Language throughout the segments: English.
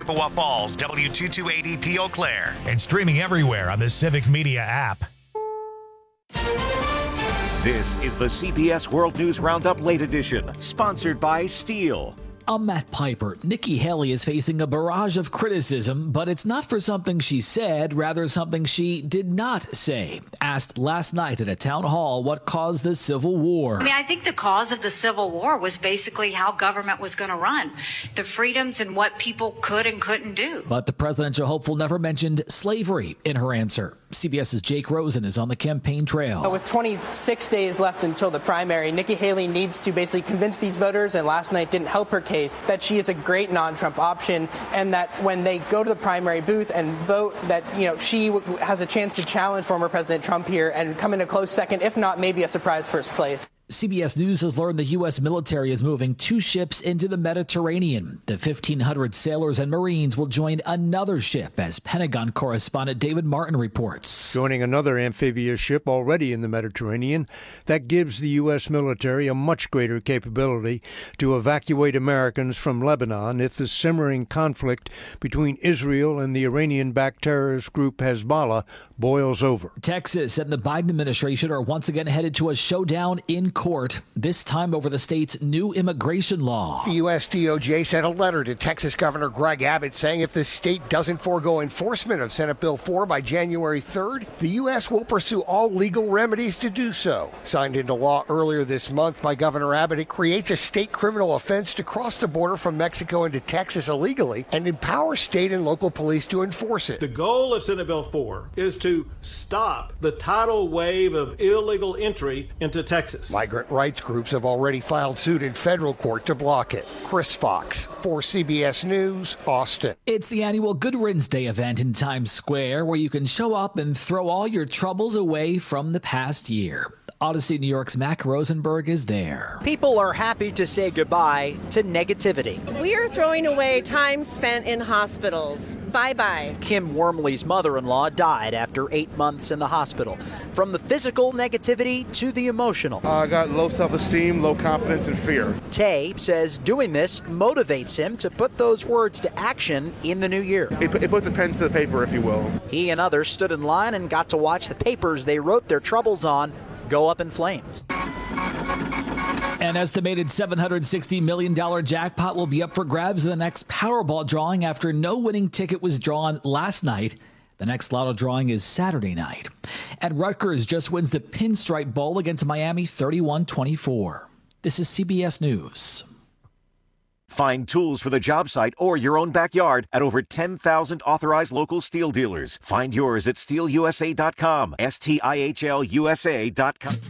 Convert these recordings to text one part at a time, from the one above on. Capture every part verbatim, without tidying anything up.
Chippewa Falls, W two two eighty P Eau Claire. And streaming everywhere on the Civic Media app. This is the C B S World News Roundup Late Edition, sponsored by Steel. I'm Matt Piper. Nikki Haley is facing a barrage of criticism, but it's not for something she said, rather something she did not say. Asked last night at a town hall what caused the Civil War. I mean, I think the cause of the Civil War was basically how government was going to run, the freedoms and what people could and couldn't do. But the presidential hopeful never mentioned slavery in her answer. CBS's Jake Rosen is on the campaign trail. With twenty-six days left until the primary, Nikki Haley needs to basically convince these voters, and last night didn't help her case, that she is a great non-Trump option, and that when they go to the primary booth and vote, that, you know, she w- has a chance to challenge former President Trump here and come in a close second, if not maybe a surprise first place. C B S News has learned the U S military is moving two ships into the Mediterranean. The fifteen hundred sailors and Marines will join another ship, as Pentagon correspondent David Martin reports. Joining another amphibious ship already in the Mediterranean, that gives the U S military a much greater capability to evacuate Americans from Lebanon if the simmering conflict between Israel and the Iranian-backed terrorist group Hezbollah boils over. Texas and the Biden administration are once again headed to a showdown in court, this time over the state's new immigration law. The U S D O J sent a letter to Texas Governor Greg Abbott saying if the state doesn't forego enforcement of Senate Bill four by January third, the U S will pursue all legal remedies to do so. Signed into law earlier this month by Governor Abbott, it creates a state criminal offense to cross the border from Mexico into Texas illegally and empowers state and local police to enforce it. The goal of Senate Bill four is to stop the tidal wave of illegal entry into Texas. Migrant rights groups have already filed suit in federal court to block it. Chris Fox for C B S News, Austin. It's the annual Good Riddance Day event in Times Square, where you can show up and throw all your troubles away from the past year. Odyssey New York's Mac Rosenberg is there. People are happy to say goodbye to negativity. We are throwing away time spent in hospitals. Bye-bye. Kim Wormley's mother-in-law died after eight months in the hospital. From the physical negativity to the emotional. Uh, I got low self-esteem, low confidence, and fear. Tay says doing this motivates him to put those words to action in the new year. It, it puts a pen to the paper, if you will. He and others stood in line and got to watch the papers they wrote their troubles on go up in flames. An estimated seven hundred sixty million dollars jackpot will be up for grabs in the next Powerball drawing after no winning ticket was drawn last night. The next lotto drawing is Saturday night. And Rutgers just wins the Pinstripe Bowl against Miami thirty-one twenty-four. This is C B S News. Find tools for the job site or your own backyard at over ten thousand authorized local steel dealers. Find yours at steel u s a dot com, S T I H L U S A dot com.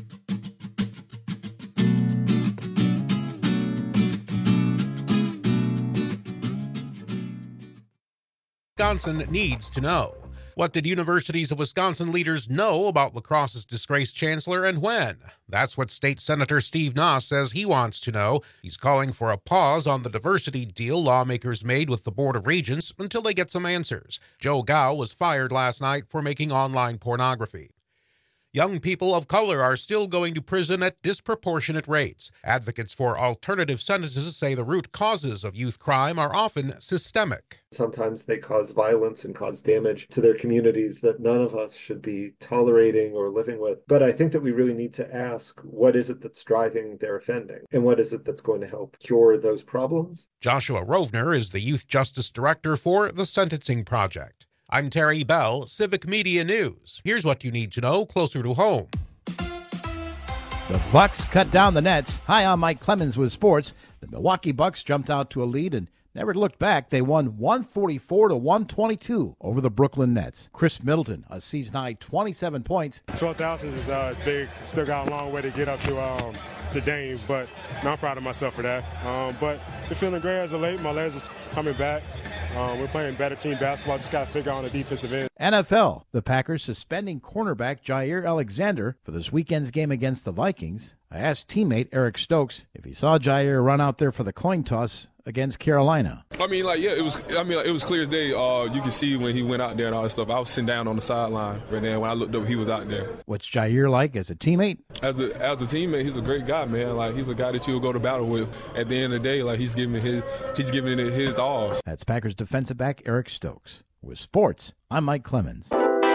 Wisconsin needs to know. What did Universities of Wisconsin leaders know about lacrosse's disgraced chancellor and when? That's what State Senator Steve Nass says he wants to know. He's calling for a pause on the diversity deal lawmakers made with the Board of Regents until they get some answers. Joe Gao was fired last night for making online pornography. Young people of color are still going to prison at disproportionate rates. Advocates for alternative sentences say the root causes of youth crime are often systemic. Sometimes they cause violence and cause damage to their communities that none of us should be tolerating or living with. But I think that we really need to ask, what is it that's driving their offending? And what is it that's going to help cure those problems? Joshua Rovner is the Youth Justice Director for the Sentencing Project. I'm Terry Bell, Civic Media News. Here's what you need to know closer to home. The Bucks cut down the Nets. Hi, I'm Mike Clemens with sports. The Milwaukee Bucks jumped out to a lead and never looked back. They won one forty-four to one twenty-two over the Brooklyn Nets. Chris Middleton, a season-high twenty-seven points. twelve thousand is, uh, is big. Still got a long way to get up to um, to Dame, but no, I'm proud of myself for that. Um, but been feeling great as of late. My legs are coming back. Um, we're playing better team basketball. Just got to figure out on the defensive end. N F L, the Packers suspending cornerback Jair Alexander for this weekend's game against the Vikings. I asked teammate Eric Stokes if he saw Jair run out there for the coin toss against Carolina. I mean, like, yeah, it was. I mean, like, it was clear as day. Uh, you could see when he went out there and all that stuff. I was sitting down on the sideline, but then when I looked up, he was out there. What's Jair like as a teammate? As a as a teammate, he's a great guy, man. Like, he's a guy that you'll go to battle with. At the end of the day, like, he's giving his he's giving it his all. That's Packers defensive back Eric Stokes. With sports, I'm Mike Clemens.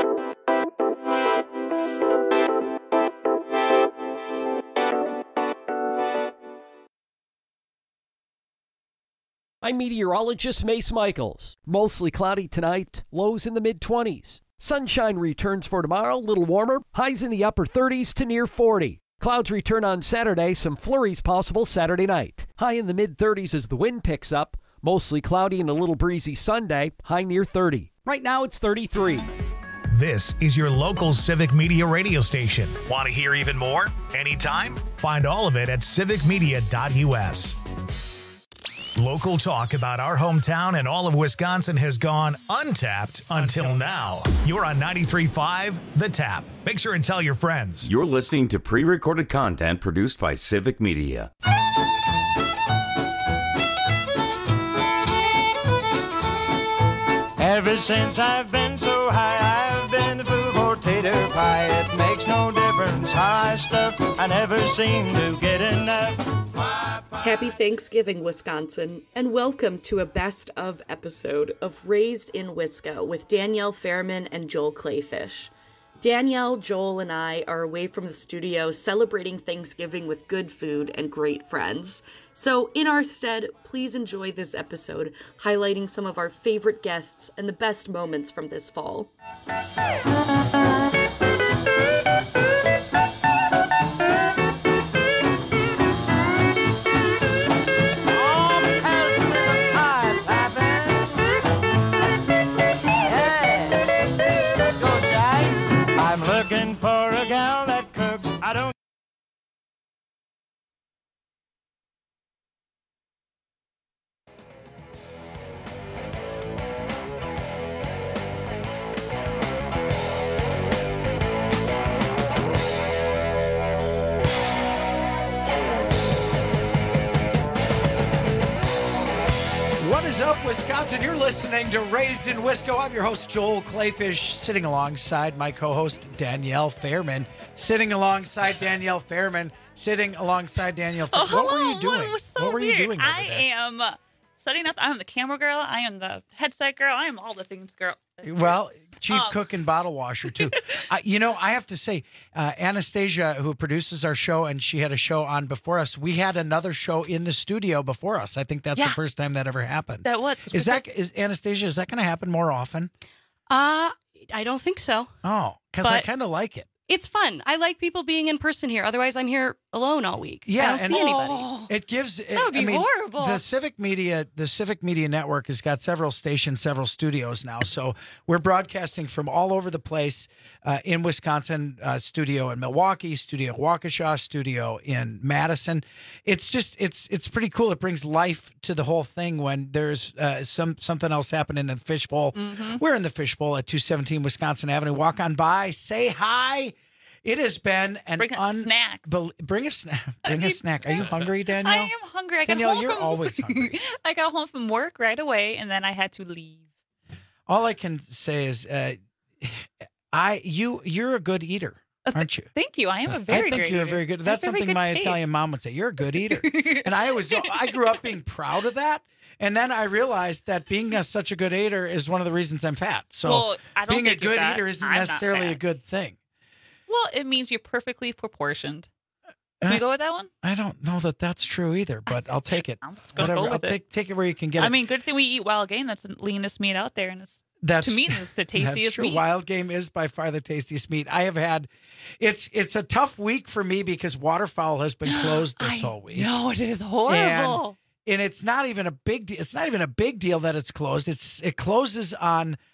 I'm meteorologist Mace Michaels. Mostly cloudy tonight, lows in the mid-twenties. Sunshine returns for tomorrow, a little warmer, highs in the upper thirties to near forty. Clouds return on Saturday, some flurries possible Saturday night. High in the mid-thirties as the wind picks up. Mostly cloudy and a little breezy Sunday, high near thirty. Right now it's thirty-three. This is your local Civic Media radio station. Want to hear even more? Anytime? Find all of it at civic media dot u s. Local talk about our hometown and all of Wisconsin has gone untapped until now. You're on ninety-three point five The Tap. Make sure and tell your friends. You're listening to pre-recorded content produced by Civic Media. Ever since I've been so high, I've been the food for tater pie. It makes no difference how I stuff, I never seem to get enough. Happy Thanksgiving, Wisconsin, and welcome to a best of episode of Raised in Wisco with Danielle Fairman and Joel Clayfish. Danielle, Joel, and I are away from the studio celebrating Thanksgiving with good food and great friends. So in our stead, please enjoy this episode, highlighting some of our favorite guests and the best moments from this fall. Looking for a gal that cooks. I don't. What is up, Wisconsin? You're listening to Raised in Wisco. I'm your host, Joel Clayfish, sitting alongside my co-host, Danielle Fairman. Sitting alongside Danielle Fairman. Sitting alongside Danielle Fairman. Oh, what hello. were you doing? What was so what were weird? you doing over I there? am setting up. I'm the camera girl. I am the headset girl. I am all the things girl. Well, chief Um, cook and bottle washer, too. uh, you know, I have to say, uh, Anastasia, who produces our show, and she had a show on before us, we had another show in the studio before us. I think that's Yeah. the first time that ever happened. That was. Is that, is Anastasia, is that going to happen more often? Uh, I don't think so. Oh, because I But- kind of like it. It's fun. I like people being in person here. Otherwise, I'm here alone all week. Yeah, I don't and see anybody. It gives That would be I mean, horrible. The Civic Media, the Civic Media Network has got several stations, several studios now. So we're broadcasting from all over the place uh, in Wisconsin. Uh, studio in Milwaukee, studio in Waukesha, studio in Madison. It's just it's it's pretty cool. It brings life to the whole thing when there's uh, some something else happening in the fishbowl. Mhm. We're in the fishbowl at two seventeen Wisconsin Avenue. Walk on by, say hi. It has been an Bring a un- snack. bel- bring a snack. Bring a snack. Are you hungry, Danielle? I am hungry. I got Danielle, home you're from, always hungry. I got home from work right away, and then I had to leave. All I can say is, uh, I you you're a good eater, aren't you? Thank you. I am a very I think great you're eater. very good. I have That's very something good my taste. Italian mom would say. You're a good eater, and I was I grew up being proud of that. And then I realized that being a, such a good eater is one of the reasons I'm fat. So Well, I don't being a think you're good fat. eater isn't I'm not necessarily a fat. good thing. Well, it means you're perfectly proportioned. Can Uh, we go with that one? I don't know that that's true either, but I'll take it. I'm just gonna Whatever. go with I'll it. take take it where you can get I it. mean, good thing we eat wild game. That's the leanest meat out there, and it's That's to me the, the tastiest That's true. meat. Wild game is by far the tastiest meat. I have had. It's it's a tough week for me because waterfowl has been closed this whole week. No, it is horrible. And, and it's not even a big. De- it's not even a big deal that it's closed. It's it closes on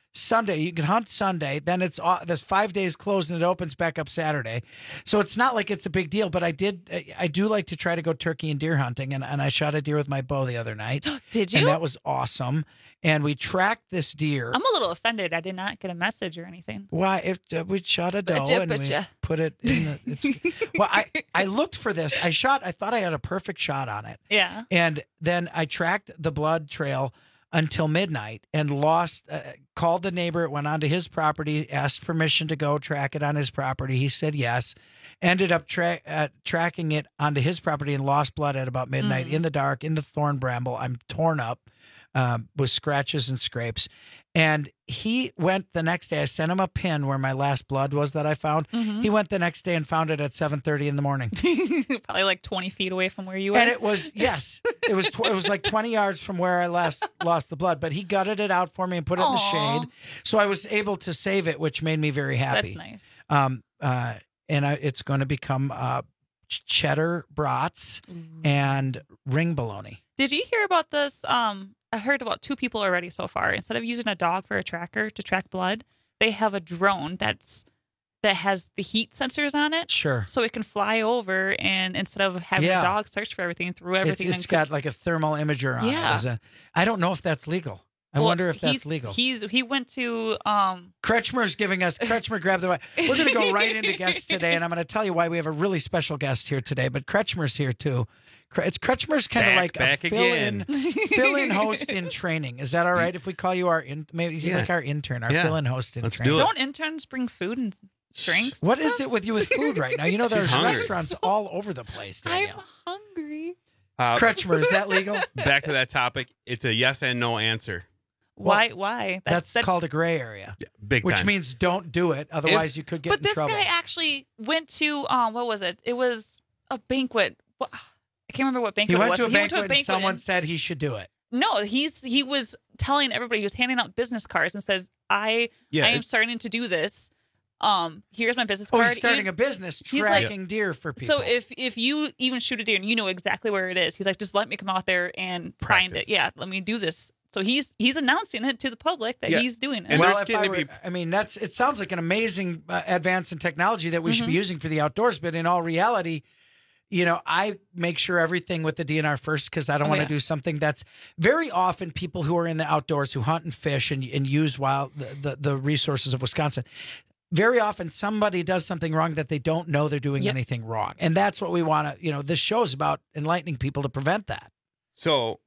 Sunday. You can hunt Sunday. Then it's uh, there's five days closed and it opens back up Saturday. So it's not like it's a big deal. But I did I, I do like to try to go turkey and deer hunting, and, and I shot a deer with my bow the other night. Did you? And that was awesome. And we tracked this deer. I'm a little offended. I did not get a message or anything. Why? If uh, we shot a doe Butcha, and we butcha. put it in the. It's, well, I I looked for this. I shot. I thought I had a perfect shot on it. Yeah. And then I tracked the blood trail until midnight and lost. Uh, called the neighbor. Went onto his property. Asked permission to go track it on his property. He said yes. Ended up tra- uh, tracking it onto his property and lost blood at about midnight Mm. in the dark in the thorn bramble. I'm torn up. Um, with scratches and scrapes. And he went the next day. I sent him a pin where my last blood was that I found. Mhm. He went the next day and found it at seven thirty in the morning. Probably like twenty feet away from where you were. And it was, yes, it was tw- it was like twenty yards from where I last lost the blood. But he gutted it out for me and put it in the Aw. shade. So I was able to save it, which made me very happy. That's nice. Um, uh, and I, it's going to become uh, ch- cheddar brats and ring bologna. Did you hear about this? Um, I heard about two people already so far. Instead of using a dog for a tracker to track blood, they have a drone that's that has the heat sensors on it. Sure. So it can fly over, and instead of having Yeah. a dog search for everything through It's, everything, it's and got like a thermal imager on Yeah. it. Is it? I don't know if that's legal. I Well, wonder if that's he's- legal. He's he went to um. Kretschmer's giving us, Kretschmer grabbed the mic. We're going to go right into guests today, and I'm going to tell you why we have a really special guest here today, but Kretschmer's here too. Kre- It's Kretschmer's kind of Back- like back a fill-in, again. fill-in host in training. Is that all right if we call you our, in, maybe he's Yeah. like our intern, our Yeah. fill-in host in Let's do training. it. Don't interns bring food and drinks? What is it with you with food right now? You know, there's She's hungry. restaurants all over the place, I'm Danielle. hungry. Uh, Kretschmer, is that legal? back to that topic. It's a yes and no answer. Why? Why? That- That's that- called a gray area, Big which time. means don't do it. Otherwise, you could get But in this trouble. guy actually went to um. What was it? It was a banquet. What, I can't remember what banquet He it went was. to a but banquet, he went to a and someone and- said he should do it. No, he's he was telling everybody, he was handing out business cards and says, I Yeah, I am it's- starting to do this. Um, here's my business Oh, card. he's starting You- a business He's like- tracking deer for people. So if if you even shoot a deer and you know exactly where it is, he's like, just let me come out there and find Practice. it. Yeah, let me do this. So he's he's announcing it to the public that Yeah. he's doing it. And well, there's if getting I, to were, be- I mean, that's it sounds like an amazing uh, advance in technology that we should be Mhm. using for the outdoors. But in all reality, you know, I make sure everything with the D N R first because I don't Oh, want to yeah. do something that's very often people who are in the outdoors who hunt and fish and, and use wild the, the, the resources of Wisconsin. Very often somebody does something wrong that they don't know they're doing Yep. anything wrong. And that's what we want to, you know, this show is about enlightening people to prevent that. So,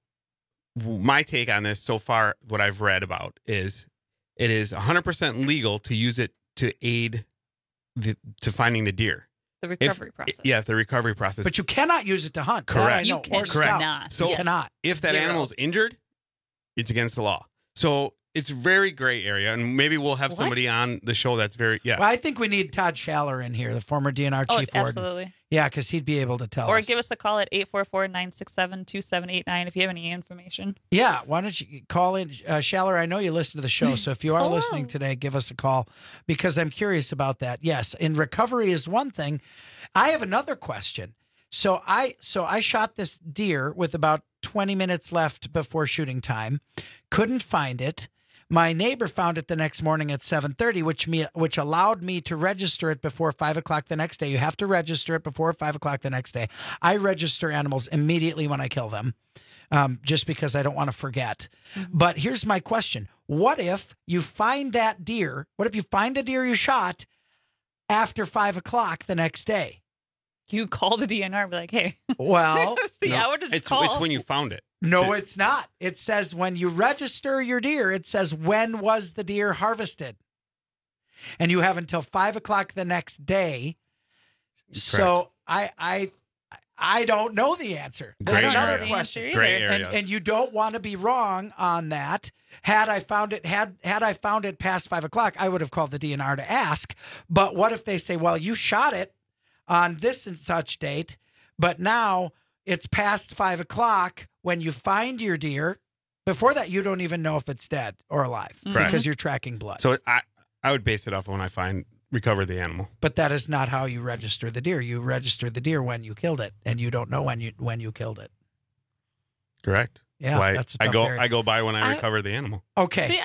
w- my take on this so far, what I've read about is it is one hundred percent legal to use it to aid the to finding the deer. The If- recovery process. Yeah, the recovery process. But you cannot use it to hunt. That Correct. I know, You can- or scout. Correct. So- you cannot. if that Zero. animal's injured, it's against the law. So it's very gray area, and maybe we'll have What? somebody on the show that's very yeah. Well, I think we need Todd Schaller in here, the former D N R Oh, chief warden. absolutely. Yeah, because he'd be able to tell Or us. give us a call at eight four four, nine six seven, two seven eight nine if you have any information. Yeah, why don't you call in, uh, Schaller? I know you listen to the show, so if you are Hello. listening today, give us a call because I'm curious about that. Yes, in recovery is one thing. I have another question. So I so I shot this deer with about twenty minutes left before shooting time. Couldn't find it. My neighbor found it the next morning at seven thirty, which me which allowed me to register it before five o'clock the next day. You have to register it before five o'clock the next day. I register animals immediately when I kill them, um, just because I don't want to forget. But here's my question: what if you find that deer? What if you find the deer you shot after five o'clock the next day? You call the D N R and be like, hey, Well, it's the No, hour to it's call. it's when you found it. no, To- it's not. It says when you register your deer, it says when was the deer harvested, and you have until five o'clock the next day. So I I I don't know the answer. That's Gray another area. question. Either. Gray And, area. and you don't want to be wrong on that. Had I found it had had I found it past five o'clock, I would have called the D N R to ask. But what if they say, well, you shot it on this and such date, but now it's past five o'clock when you find your deer. Before that, you don't even know if it's dead or alive Correct. because you're tracking blood. So I I would base it off when I find recover the animal. But that is not how you register the deer. You register the deer when you killed it, and you don't know when you when you killed it. Correct. Yeah, why that's a I tough go area. I go by when I, I- recover the animal. Okay. See, I feel like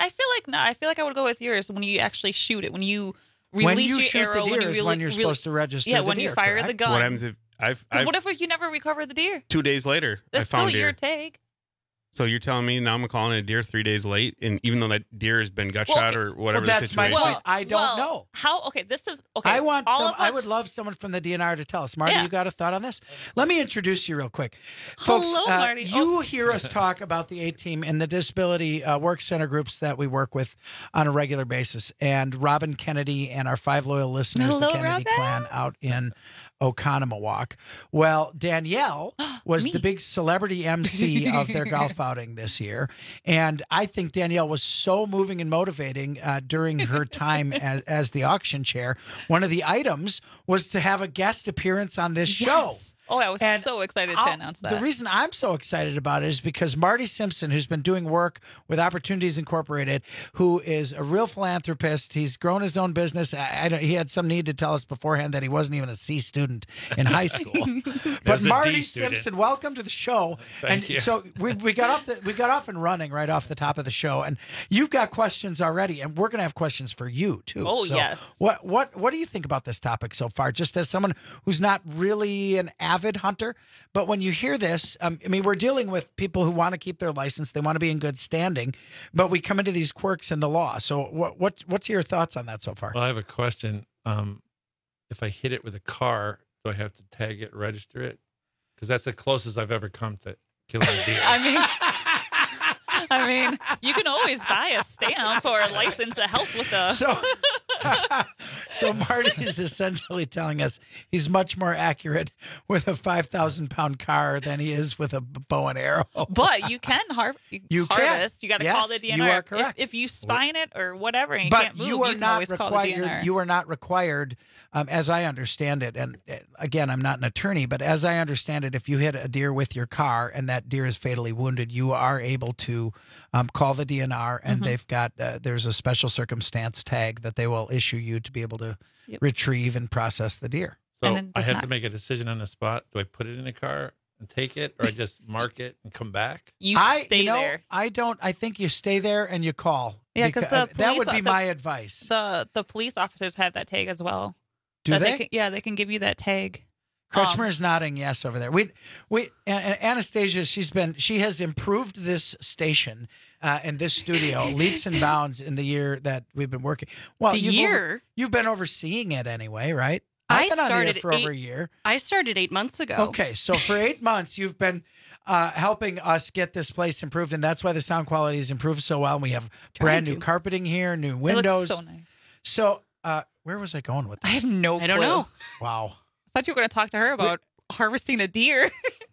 no, I feel like I would go with yours when you actually shoot it. When you release when you your shoot arrow, the deer when you is really, when you're really, supposed to register Yeah, the when deer, you fire correct? the gun. What happens if I've, Because I've what if you never recover the deer? two days later That's I found still deer. your tag. So you're telling me now I'm calling a deer three days late, and even though that deer has been gut Well, shot okay. or whatever Well, the that's my situation. point. I don't well, know. How? Okay, this is okay. I want all some. of us, I would love someone from the D N R to tell us. Marty, Yeah. you got a thought on this? Let me introduce you real quick, folks. Hello, uh, Marty. You Oh. hear us talk about the A Team and the disability uh, work center groups that we work with on a regular basis, and Robin Kennedy and our five loyal listeners, Hello, the Kennedy Robin. clan, out in Oconomowoc. Well, Danielle was the big celebrity M C of their golf outing this year, and I think Danielle was so moving and motivating uh, during her time as, as the auction chair. One of the items was to have a guest appearance on this show. Yes. Oh, I was And so excited to I'll- announce that. The reason I'm so excited about it is because Marty Simpson, who's been doing work with Opportunities Incorporated, who is a real philanthropist, he's grown his own business. I, I don't, he had some need to tell us beforehand that he wasn't even a C student in high school. But was a D Marty student. Simpson, welcome to the show. Thank and you. So we, we got off the we got off and running right off the top of the show, and you've got questions already, and we're going to have questions for you too. Oh, So yes. What what what do you think about this topic so far? Just as someone who's not really an avid hunter. But when you hear this, um, I mean, we're dealing with people who want to keep their license. They want to be in good standing, but we come into these quirks in the law. So what, what what's your thoughts on that so far? Well, I have a question. Um, if I hit it with a car, do I have to tag it, register it? Because that's the closest I've ever come to killing a deer. I mean, I mean, you can always buy a stamp or a license that helps with the. So, so Marty is essentially telling us he's much more accurate with a five thousand pound car than he is with a b- bow and arrow. But you can har- You can. harvest. You got to Yes, call the D N R. you are If- correct. If, you spine it or whatever and you But can't move, you are can not always call the D N R. required. You are not required, um, as I understand it. And uh, again, I'm not an attorney, but as I understand it, if you hit a deer with your car and that deer is fatally wounded, you are able to um, call the D N R, and Mhm. they've got uh, there's a special circumstance tag that they will issue you to be able to Yep. retrieve and process the deer. So And then I just have not- to make a decision on the spot. Do I put it in a car and take it, or I just mark it and come back? You I stay you know, there. I don't. I think you stay there and you call. Yeah, because Beca- the that would police- be the- my advice. The the police officers have that tag as well. Do That they? can, yeah, they can give you that tag. Kretschmer Um, is nodding yes over there. We, we, A- A- Anastasia, she's been, she has improved this station uh, and this studio leaps and bounds in the year that we've been working. Well, The you've year? over- you've been overseeing it anyway, right? I I've been on the air started for eight, over a year. I started eight months ago. Okay, so for eight months, you've been uh, helping us get this place improved, and that's why the sound quality has improved so well. And we have brand new to. carpeting here, new It windows. looks so nice. So, uh, where was I going with I this? have no. I don't clue. know. Wow. I thought you were going to talk to her about harvesting a deer.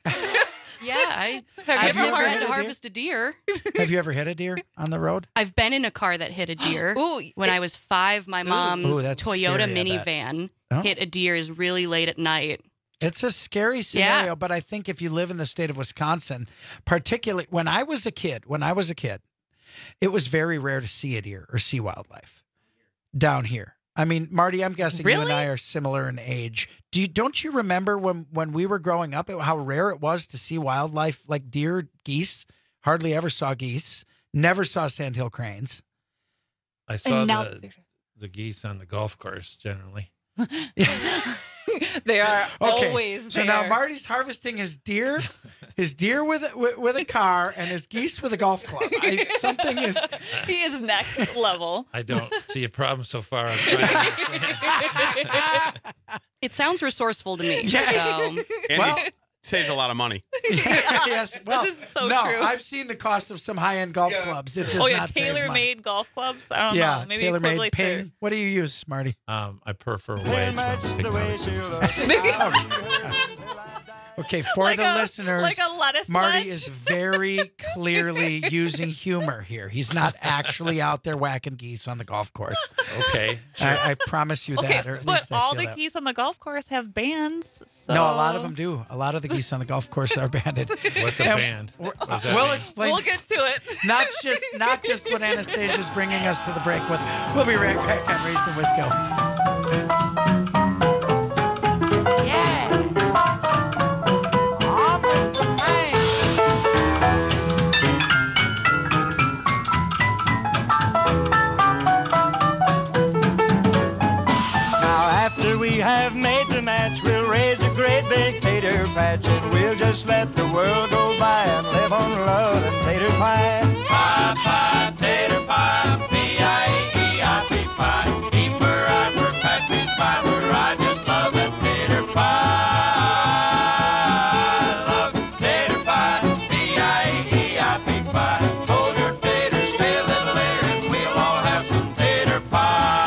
Yeah, I, Have I've you never ever had hit to a deer? harvest a deer. Have you ever hit a deer on the road? I've been in a car that hit a deer. Ooh, when it- I was five, my mom's Ooh, that's Toyota scary, I bet. minivan Oh. hit a deer is really late at night. It's a scary scenario, but I think if you live in the state of Wisconsin, particularly when I was a kid, when I was a kid, it was very rare to see a deer or see wildlife down here. I mean, Marty, I'm guessing you and Really? I are similar in age. Do you, don't you remember when, when we were growing up, how rare it was to see wildlife like deer, geese? Hardly ever saw geese. Never saw sandhill cranes. I saw now the, the geese on the golf course generally. They are Okay, always so there. now Marty's harvesting his deer, his deer with a, with, with a car, and his geese with a golf club. I, something is. He is next level. I don't see a problem so far. I'm trying to understand. It sounds resourceful to me. Yeah. So And Well- he saves a lot of money. Yes, well, This is so no, true. I've seen the cost of some high-end golf clubs. It does Oh yeah, not save money. tailor-made golf clubs. I don't Yeah, know. Maybe tailor-made equivalent ping. What do you use, Marty? Um, I prefer wedge. when I'm picking out a goose. Okay, for Like the a- listeners, like a lettuce Marty wedge? is very clearly using humor here. He's not actually out there whacking geese on the golf course. Okay. I, I promise you Okay, that, or at but least I all feel the that. geese on the golf course have bands. So. No, a lot of them do. A lot of the geese on the golf course are banded. What's a And band? we're- What does that We'll mean? explain. We'll get to it. Not just not just what Anastasia's bringing us to the break with. We'll be right back on Raised in Wisco. imagine we'll just let the world go by and live on love and tater pie. Pie, pie, tater pie, P I E E I P pie. Keeper, Iper, pass me fiber, I just love that tater pie. Love tater pie, P I E E I P pie. Hold your taters, stay a little later, and we'll all have some tater pie.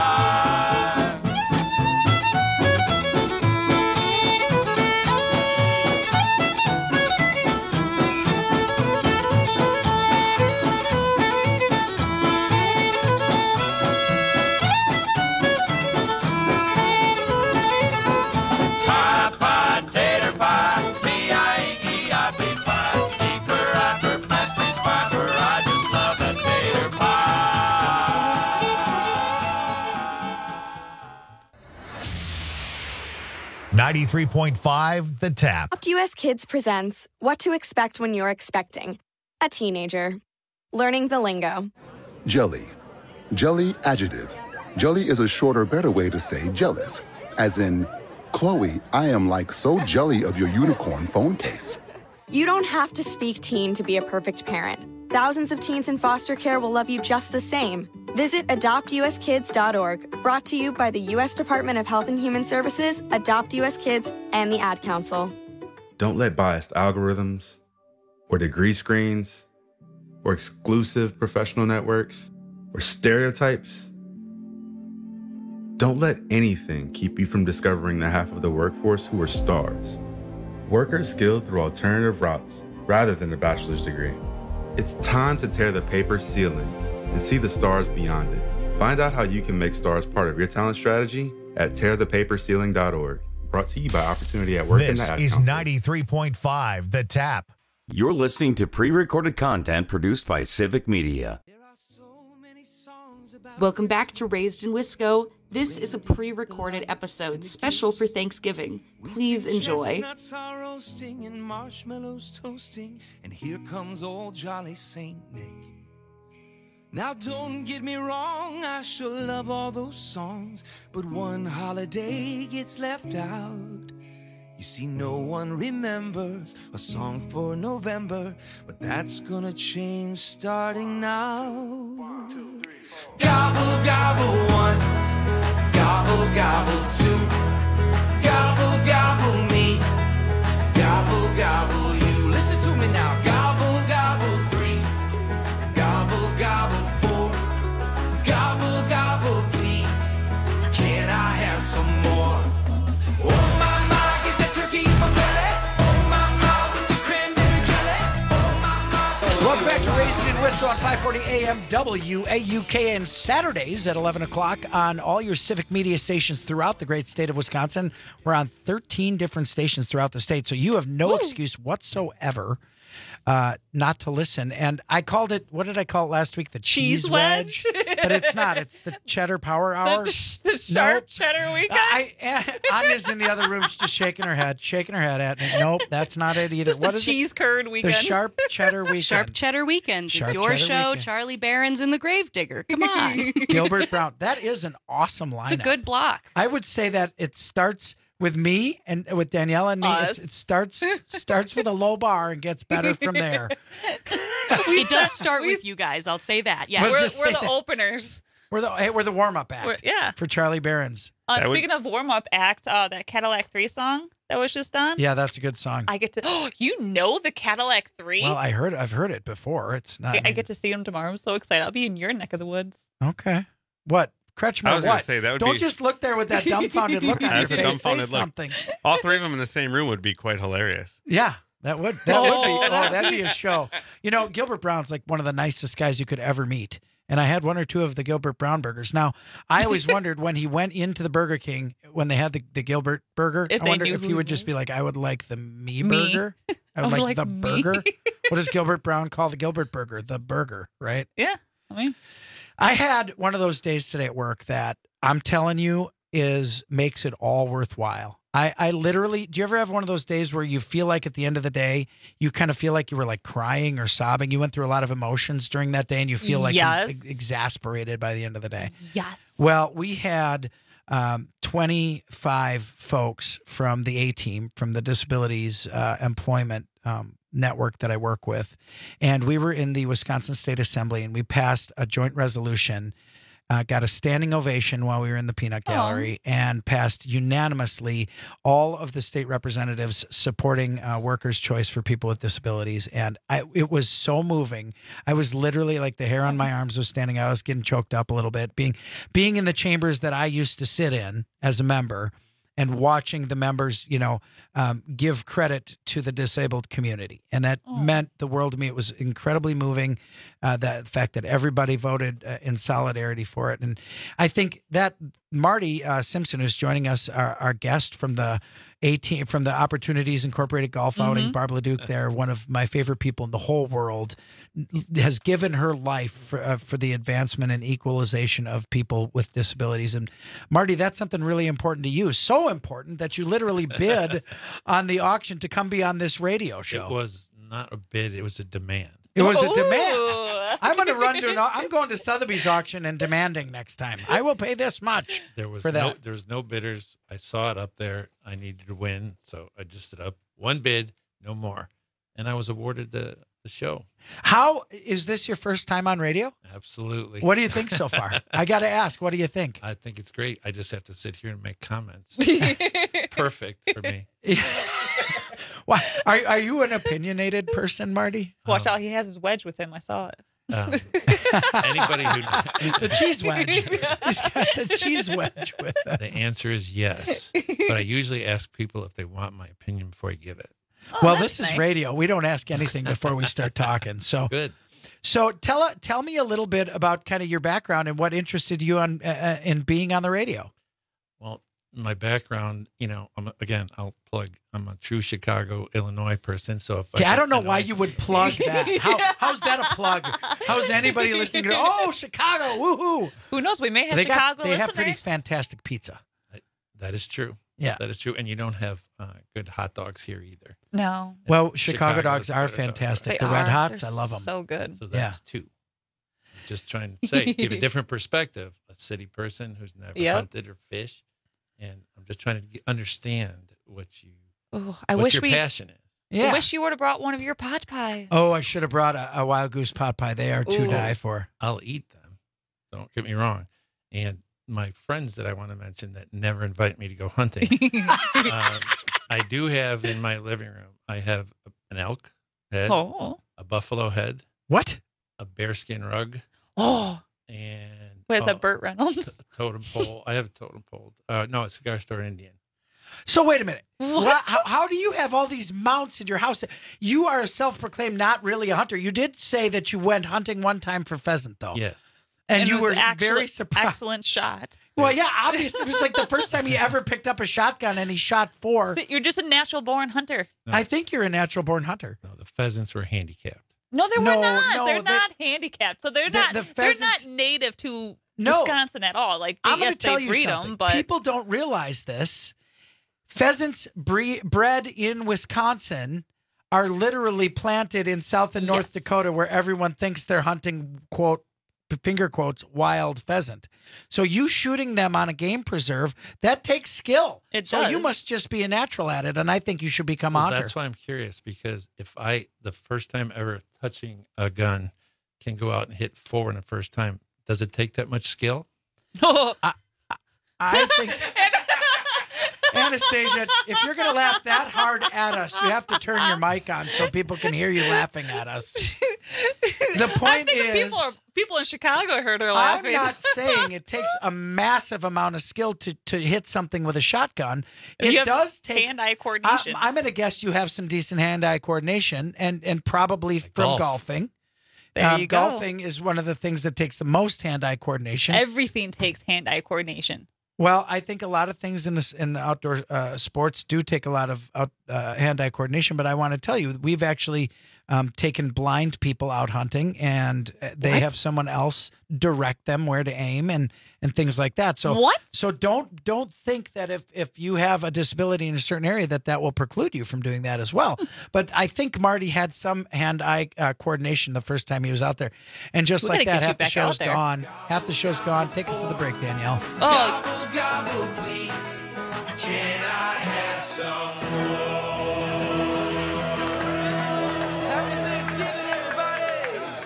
Pie, pie, tater pie, P I E E I P pie. Keeper, Iper, pass me fiber, I just love that tater pie. ninety-three point five The Tap. Adopt U S Kids presents What to Expect When You're Expecting a Teenager. Learning the lingo. Jelly. Jelly adjective. Jelly is a shorter, better way to say jealous. As in, Chloe, I am like so jelly of your unicorn phone case. You don't have to speak teen to be a perfect parent. Thousands of teens in foster care will love you just the same. Visit adopt u s kids dot org, brought to you by the U S Department of Health and Human Services, Adopt U S Kids, and the Ad Council. Don't let biased algorithms or degree screens or exclusive professional networks or stereotypes. Don't let anything keep you from discovering the half of the workforce who are stars. Workers skilled through alternative routes rather than a bachelor's degree. It's time to tear the paper ceiling and see the stars beyond it. Find out how you can make stars part of your talent strategy at tear the paper ceiling dot org. Brought to you by Opportunity at Work. This and the Ad is Council. ninety-three point five The Tap. You're listening to pre-recorded content produced by Civic Media. Welcome back to Raised in Wisco. This is a pre-recorded episode special for Thanksgiving. Please enjoy. Chestnuts are roasting and marshmallows toasting, and here comes old jolly Saint Nick. Now don't get me wrong, I sure love all those songs, but one holiday gets left out. You see, no one remembers a song for November, but that's gonna change starting now. Gobble, gobble one, gobble, gobble two, gobble, gobble me, gobble, gobble you. Listen to me now. Gobble, gobble three, gobble, gobble four, gobble, gobble please. Can I have some more? Oh my, my, get the turkey in my belly. Oh my, my, with the cranberry jelly. Oh my, my. Welcome back to Raised in Wisco on five forty A M W A U K, and Saturdays at eleven o'clock on all your Civic Media stations throughout the great state of Wisconsin. We're on thirteen different stations throughout the state, so you have no Woo. excuse whatsoever uh, not to listen. And I called it, what did I call it last week? The cheese, Cheese wedge? wedge? But it's not. It's the cheddar power hour. The, the sharp Nope. cheddar weekend. I, Anya's in the other room just shaking her head, shaking her head at me. Nope, that's not it either. Just what the is cheese it? curd weekend. The sharp cheddar weekend. Sharp Cheddar Weekend. Sharp It's your Cheddar show, Weekend. Charlie Barron's and the Gravedigger. Come on. Gilbert Brown. That is an awesome lineup. It's a good block. I would say that it starts with me and with Danielle and me. It's, it starts starts with a low bar and gets better from there. It does start with you guys. I'll say that. Yeah, We'll we're just we're say the that. openers. We're the hey, we're the warm up act. We're- yeah. For Charlie Barron's. Uh, That would- speaking of warm up act, uh, that Cadillac three song that was just done. Yeah, that's a good song. I get to. Oh, you know the Cadillac three. Well, I heard I've heard it before. It's not. I, I get to see him tomorrow. I'm so excited. I'll be in your neck of the woods. Okay. What? Kretschmer, I was gonna what? say, that would Don't be- just look there with that dumbfounded look on That's your a face. dumbfounded Say look. something. All three of them in the same room would be quite hilarious. Yeah, that would that would be Oh, oh, that'd that'd be be a show. You know, Gilbert Brown's like one of the nicest guys you could ever meet. And I had one or two of the Gilbert Brown burgers. Now, I always wondered when he went into the Burger King, when they had the, the Gilbert burger, If I they wonder knew if who he he would was. just be like, I would like the me, Me. burger. I I would would like, like the me. burger. What does Gilbert Brown call the Gilbert burger? The burger, right? Yeah, I mean, I had one of those days today at work that I'm telling you is makes it all worthwhile. I, I literally, do you ever have one of those days where you feel like at the end of the day, you kind of feel like you were like crying or sobbing? You went through a lot of emotions during that day and you feel like Yes. ex- exasperated by the end of the day. yes. Well, we had um, twenty-five folks from the A-Team, from the Disabilities uh, Employment um, Network that I work with. And we were in the Wisconsin State Assembly, and we passed a joint resolution, uh, got a standing ovation while we were in the peanut gallery, Aww. and passed unanimously all of the state representatives supporting uh, workers' choice for people with disabilities. And I, it was so moving. I was literally like the hair on my arms was standing out. I was getting choked up a little bit. Being, being in the chambers that I used to sit in as a member and watching the members, you know, um, give credit to the disabled community. And that oh. meant the world to me. It was incredibly moving, uh, the fact that everybody voted uh, in solidarity for it. And I think that Marty uh, Simpson, who's joining us, our, our guest from the eighteen from the Opportunities Incorporated Golf Outing, Mm-hmm. Barb LeDuc there, one of my favorite people in the whole world, has given her life for, uh, for the advancement and equalization of people with disabilities. And Marty, that's something really important to you. So important that you literally bid on the auction to come be on this radio show. It was not a bid; it was a demand. It was Ooh. a demand. I'm going to run to an. au- I'm going to Sotheby's auction and demanding next time. I will pay this much. There was for no, that. there was no bidders. I saw it up there. I needed to win, so I just stood up. One bid, no more, and I was awarded the the show. How is this your first time on radio? Absolutely. What do you think so far? I got to ask. What do you think? I think it's great. I just have to sit here and make comments. It's perfect for me. Why are are you an opinionated person, Marty? Watch out, he has his wedge with him. I saw it. Um, anybody who the cheese wedge. He's got the cheese wedge with him. The answer is yes, but I usually ask people if they want my opinion before I give it. Oh, well, this is radio. We don't ask anything before we start talking. So good. So tell tell me a little bit about kind of your background and what interested you on uh, in being on the radio. Well, my background, you know, I'm again, I'll plug. I'm a true Chicago, Illinois person. So if Okay, I, I don't know why you would plug that. How how's that a plug? How's anybody listening? To, oh, Chicago, woohoo! Who knows? We may have they Chicago got, They listeners. have pretty fantastic pizza. That is true. Yeah, that is true. And you don't have uh, good hot dogs here either. No. Well, Chicago Chicago, dogs is are better fantastic. They the Red are. Hots, They're I love them. So good. So that's Yeah. two. Just trying to say, give a different perspective. A city person who's never Yep. hunted or fished, and I'm just trying to get, understand what you, Ooh, I what wish your we. passion is. Yeah. I wish you would have brought one of your pot pies. Oh, I should have brought a, a wild goose pot pie. They are to Ooh. die for. I'll eat them. Don't get me wrong. And my friends that I want to mention that never invite me to go hunting. um, I do have in my living room, I have an elk head, Oh. a buffalo head, What? a bearskin rug, Oh. and Wait, is oh, that Burt Reynolds? t- totem pole. I have a totem pole. Uh, no, it's Cigar Store Indian. So wait a minute. What? How, how do you have all these mounts in your house? You are a self-proclaimed not really a hunter. You did say that you went hunting one time for pheasant, though. Yes. And, And you it were was actually very surprised. Excellent shot. Well, yeah, obviously. It was like the first time he ever picked up a shotgun and he shot four. You're just a natural born hunter. No. I think you're a natural-born hunter. No, the pheasants were handicapped. No, they No, were not. no, they're they- not handicapped, so they're the- not. the they're not pheasants- native to No. Wisconsin at all. Like, I'm going yes, to tell they you breed something. them, but People don't realize this. Pheasants bre- bred in Wisconsin are literally planted in South and North Yes. Dakota, where everyone thinks they're hunting, quote, finger quotes, wild pheasant. So you shooting them on a game preserve, that takes skill. It so you does. must just be a natural at it, and I think you should become a Well, hunter. that's why I'm curious, because if I, the first time ever touching a gun, can go out and hit four in the first time, does it take that much skill? I think, Anastasia, if you're going to laugh that hard at us, you have to turn your mic on so people can hear you laughing at us. The I point think is, people are, people in Chicago heard her I'm laughing. not saying it takes a massive amount of skill to, to hit something with a shotgun. It You have does take hand-eye I, coordination. I'm going to guess you have some decent hand-eye coordination, and and probably from golf. golfing. There Um, you go. golfing is one of the things that takes the most hand-eye coordination. Everything takes hand-eye coordination. Well, I think a lot of things in this in the outdoor uh, sports do take a lot of out, uh, hand-eye coordination. But I want to tell you, we've actually um, taken blind people out hunting, and they What? have someone else direct them where to aim and, and things like that. So What? So don't don't think that if, if you have a disability in a certain area that that will preclude you from doing that as well. But I think Marty had some hand-eye uh, coordination the first time he was out there. And just We like gotta that, get you half the back show's out there. gone. Half the show's gone. Take us to the break, Danielle. Oh, Gobble, gobble, please. Can I have some more? Happy Thanksgiving, everybody.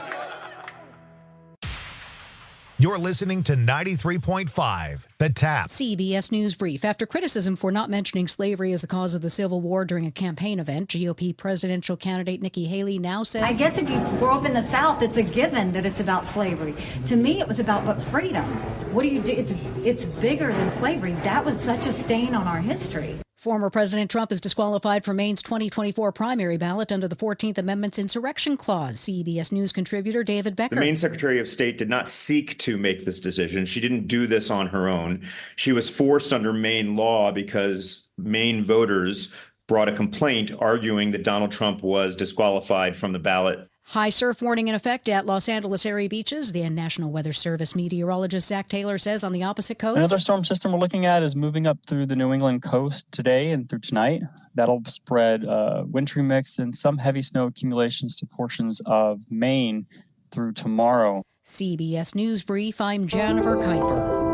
You're listening to ninety-three point five, The Tap. C B S News Brief. After criticism for not mentioning slavery as the cause of the Civil War during a campaign event, G O P presidential candidate Nikki Haley now says, I guess if you grow up in the South, it's a given that it's about slavery. To me, it was about but freedom. What do you do? It's it's bigger than slavery. That was such a stain on our history. Former President Trump is disqualified from Maine's twenty twenty-four primary ballot under the fourteenth Amendment's insurrection clause. C B S News contributor David Becker. The Maine Secretary of State did not seek to make this decision. She didn't do this on her own. She was forced under Maine law because Maine voters brought a complaint arguing that Donald Trump was disqualified from the ballot. High surf warning in effect at Los Angeles area beaches. The National Weather Service meteorologist Zach Taylor says on the opposite coast. Another storm system we're looking at is moving up through the New England coast today and through tonight. That'll spread uh, wintry mix and some heavy snow accumulations to portions of Maine through tomorrow. C B S News Brief, I'm Jennifer Kuiper.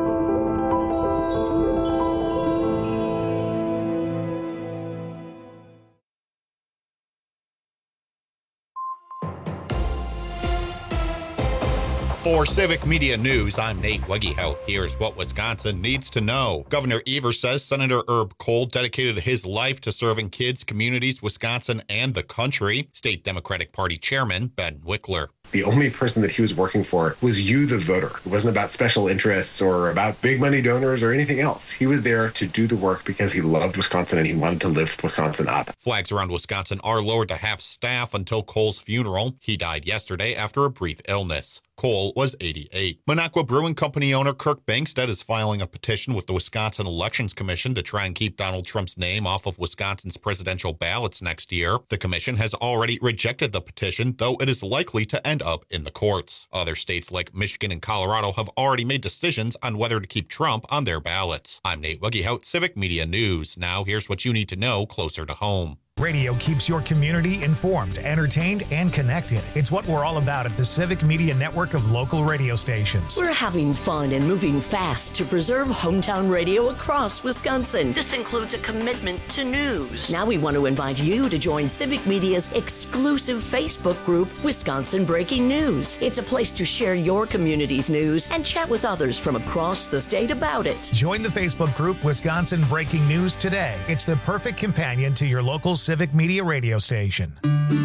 For Civic Media News, I'm Nate Wegehout. Here's what Wisconsin needs to know. Governor Evers says Senator Herb Kohl dedicated his life to serving kids, communities, Wisconsin, and the country. State Democratic Party Chairman Ben Wickler. The only person that he was working for was you, the voter. It wasn't about special interests or about big money donors or anything else. He was there to do the work because he loved Wisconsin and he wanted to lift Wisconsin up. Flags around Wisconsin are lowered to half staff until Kohl's funeral. He died yesterday after a brief illness. Kohl was eighty-eight. Minocqua Brewing Company owner Kirk Bangstead is filing a petition with the Wisconsin Elections Commission to try and keep Donald Trump's name off of Wisconsin's presidential ballots next year. The commission has already rejected the petition, though it is likely to end up in the courts. Other states like Michigan and Colorado have already made decisions on whether to keep Trump on their ballots. I'm Nate Wegehout, Civic Media News. Now here's what you need to know closer to home. Radio keeps your community informed, entertained, and connected. It's what we're all about at the Civic Media Network of local radio stations. We're having fun and moving fast to preserve hometown radio across Wisconsin. This includes a commitment to news. Now we want to invite you to join Civic Media's exclusive Facebook group, Wisconsin Breaking News. It's a place to share your community's news and chat with others from across the state about it. Join the Facebook group Wisconsin Breaking News today. It's the perfect companion to your local Civic Media radio station.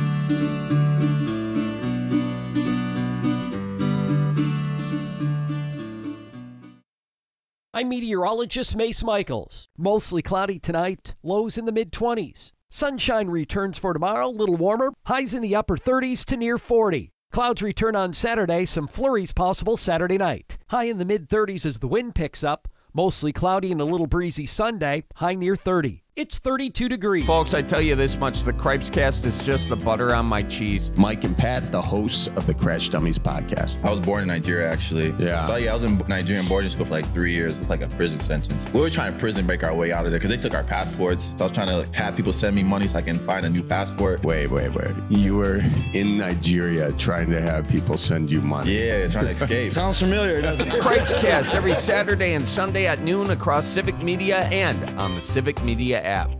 I'm meteorologist Mace Michaels. Mostly cloudy tonight, lows in the mid twenties. Sunshine returns for tomorrow, a little warmer, highs in the upper thirties to near forty. Clouds return on Saturday, some flurries possible Saturday night. High in the mid thirties as the wind picks up. Mostly cloudy and a little breezy Sunday, high near thirty. It's thirty-two degrees. Folks, I tell you this much, the Cripes Cast is just the butter on my cheese. Mike and Pat, the hosts of the Crash Dummies podcast. I was born in Nigeria, actually. Yeah. So yeah, I was in Nigerian boarding school for like three years. It's like a prison sentence. We were trying to prison break our way out of there because they took our passports. So I was trying to like, have people send me money so I can find a new passport. Wait, wait, wait. You were in Nigeria trying to have people send you money. Yeah, trying to escape. Sounds familiar, doesn't it? Cripes Cast every Saturday and Sunday at noon across Civic Media and on the Civic Media app.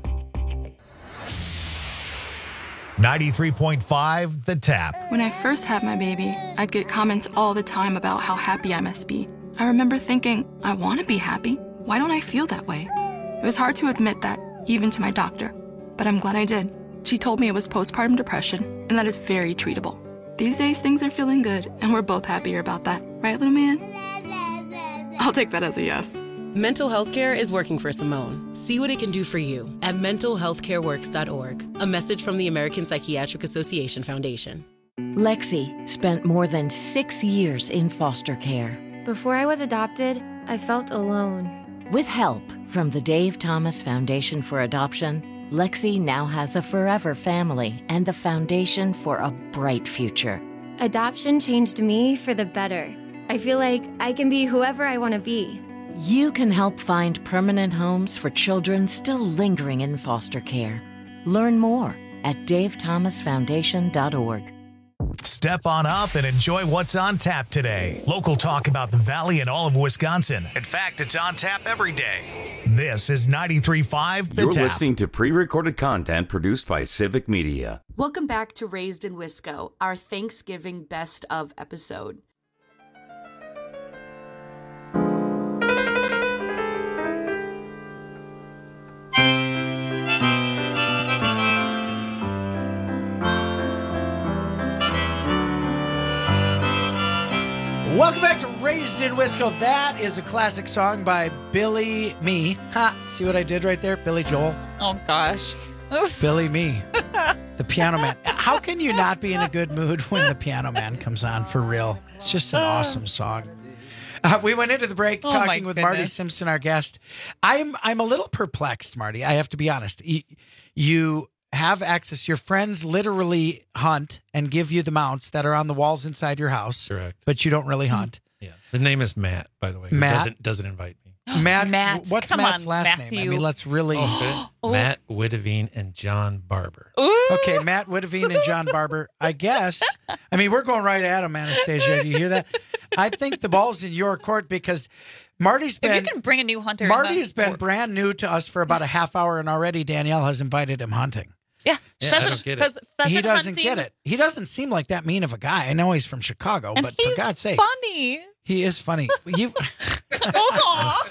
ninety-three point five, The Tap. When I first had my baby, I'd get comments all the time about how happy I must be. I remember thinking, I want to be happy. Why don't I feel that way? It was hard to admit that, even to my doctor. But I'm glad I did. She told me it was postpartum depression, and that is very treatable. These days, things are feeling good, and we're both happier about that. Right, little man? I'll take that as a yes. Mental health care is working for Simone. See what it can do for you at mental health care works dot org. A message from the American Psychiatric Association Foundation. Lexi spent more than six years in foster care. Before I was adopted, I felt alone. With help from the Dave Thomas Foundation for Adoption, Lexi now has a forever family and the foundation for a bright future. Adoption changed me for the better. I feel like I can be whoever I want to be. You can help find permanent homes for children still lingering in foster care. Learn more at dave thomas foundation dot org. Step on up and enjoy what's on tap today. Local talk about the Valley and all of Wisconsin. In fact, it's on tap every day. This is ninety-three point five The You're Tap. listening to pre-recorded content produced by Civic Media. Welcome back to Raised in Wisco, our Thanksgiving best of episode. Welcome back to Raised in Wisco. That is a classic song by Billy Me. Ha! See what I did right there? Billy Joel. Oh, gosh. Billy Me. The Piano Man. How can you not be in a good mood when the Piano Man comes on, for real? It's just an awesome song. Uh, we went into the break Oh, talking my with goodness. Marty Simpson, our guest. I'm I'm a little perplexed, Marty. I have to be honest. You, you have access. Your friends literally hunt and give you the mounts that are on the walls inside your house. Correct. But you don't really hunt. Yeah. The name is Matt, by the way. who Matt? doesn't doesn't invite me. Matt, Matt, what's come Matt's on, last name? I Matthew. mean, let's really. Oh, good. Matt Witteveen and John Barber. Okay, Matt Witteveen and John Barber. I guess. I mean, we're going right at him, Anastasia. Do you hear that? I think the ball's in your court because Marty's If been. you can bring a new hunter. in Marty the- has been brand new to us for about a half hour, and already Danielle has invited him hunting. Yeah, Yeah, I pheasant- don't get it. pheas- pheasant He doesn't hunting, get it. He doesn't seem like that mean of a guy. I know he's from Chicago, And but he's for God's sake, funny. he is funny. You, Aw.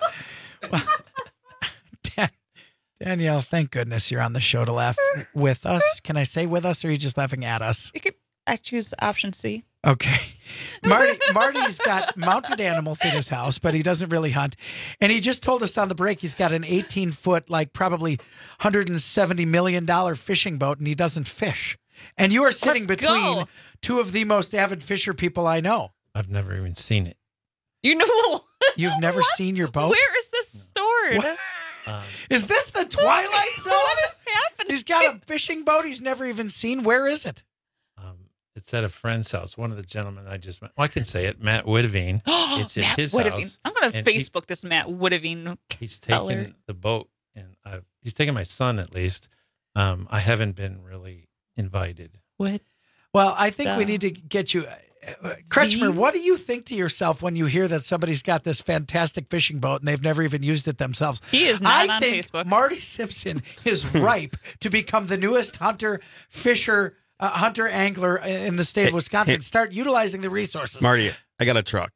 Dan- Danielle, thank goodness you're on the show to laugh with us. Can I say with us, or are you just laughing at us? You could, I choose option C. Okay. Marty Marty's got mounted animals in his house, but he doesn't really hunt. And he just told us on the break he's got an eighteen foot, like probably one hundred seventy million dollars fishing boat, and he doesn't fish. And you are sitting Let's between go. two of the most avid fisher people I know. I've never even seen it. You know, You've never seen your boat? where is this stored? What? Um, Is this the Twilight Zone? What is happening? He's got a fishing boat he's never even seen. Where is it? um, it's at a friend's house. One of the gentlemen I just met. Well, I can say it. Matt Witteveen. It's in Matt his Witteveen. house. I'm going to and he- Facebook this Matt Witteveen. He's feller. taken the boat, and I've, he's taken my son at least. Um, I haven't been really invited. What? Well, I think we Uh, need to get you. Uh, Kretschmer, what do you think to yourself when you hear that somebody's got this fantastic fishing boat and they've never even used it themselves? He is not I on think Facebook. Marty Simpson is ripe to become the newest hunter, fisher, uh, hunter angler in the state of Wisconsin. hey. Start utilizing the resources. Marty, I got a truck.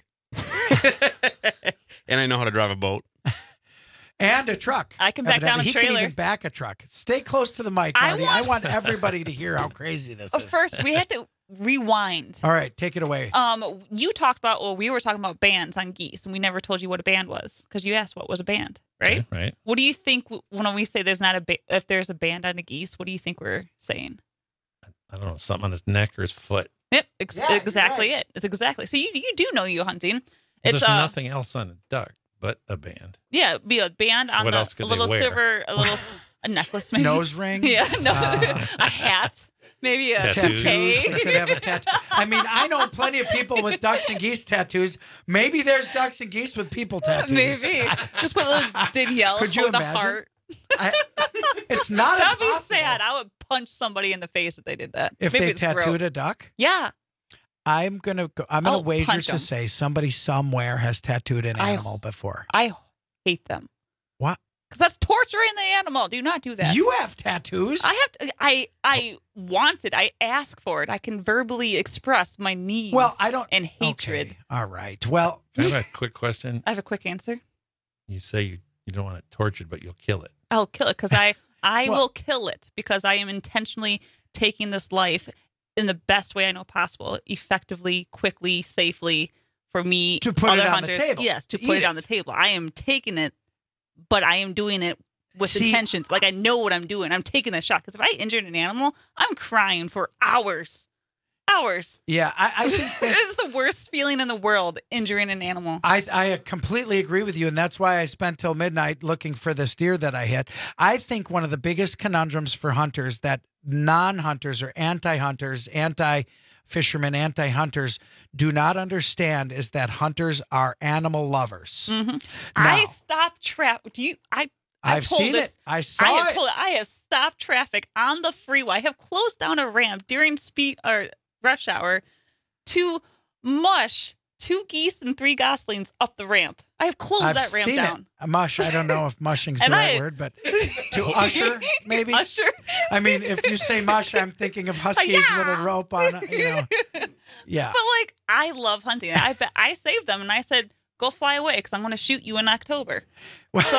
And I know how to drive a boat. And a truck. I can back down Evidently. a He can trailer. even back a truck. Stay close to the mic, I Marty. I want, want- everybody to hear how crazy this Oh, is. first, we had to rewind. All right, take it away. Um, you talked about, well, we were talking about bands on geese, and we never told you what a band was because you asked what was a band, right? Okay, right. What do you think w- when we say there's not a ba- if there's a band on the geese? What do you think we're saying? I don't know, something on his neck or his foot. Yep, ex- Yeah, you're exactly right. it. It's exactly so. You you do know you hunting. Well, It's there's uh, nothing else on a duck but a band. yeah, be a band on What the else could a they little wear? silver, a little a necklace, maybe Nose ring? Yeah, no, Uh, a hat, maybe a Tattoos. toupee. They could have a tattoo. I mean, I know plenty of people with ducks and geese tattoos. Maybe there's ducks and geese with people tattoos. Maybe just put a little Danielle Could you with a imagine? heart. I, it's not That'd be impossible. sad. I would punch somebody in the face if they did that. If Maybe they the throat. tattooed a duck, Yeah. I'm gonna go, I'm gonna I'll wager punch to 'em. say somebody somewhere has tattooed an I- animal before. I hate them. What? Because that's torturing the animal. Do not do that. You have tattoos. I have to. I I want it. I ask for it. I can verbally express my needs. Well, I don't. And hatred. Okay. All right. Well, I have a quick question. I have a quick answer. You say you, you don't want it tortured, but you'll kill it. I'll kill it because I I Well- will kill it because I am intentionally taking this life in the best way I know possible, effectively, quickly, safely for me To put other it on the hunters. table, Yes, to, to put eat it on the it. table. I am taking it, but I am doing it with See- intentions. Like I know what I'm doing. I'm taking that shot because if I injured an animal, I'm crying for hours. hours. Yeah, I, I think this is the worst feeling in the world, injuring an animal. I, I completely agree with you, and that's why I spent till midnight looking for this deer that I hit. I think one of the biggest conundrums for hunters that non-hunters or anti-hunters, anti-fishermen, anti-hunters do not understand is that hunters are animal lovers. Mm-hmm. Now, I stopped trap. Do you? I. I've, I've told seen this, it. I saw I have it. Told it. I have stopped traffic on the freeway. I have closed down a ramp during speed or rush hour to mush two geese and three goslings up the ramp. I have closed I've that ramp seen down. It. Mush, I don't know if mushing's the And right I- word, but to usher, maybe? Usher. I mean, if you say mush, I'm thinking of huskies Yeah. with a rope on, you know. Yeah. But like, I love hunting. I bet I saved them, and I said, "Go fly away, because I'm going to shoot you in October." So Wait,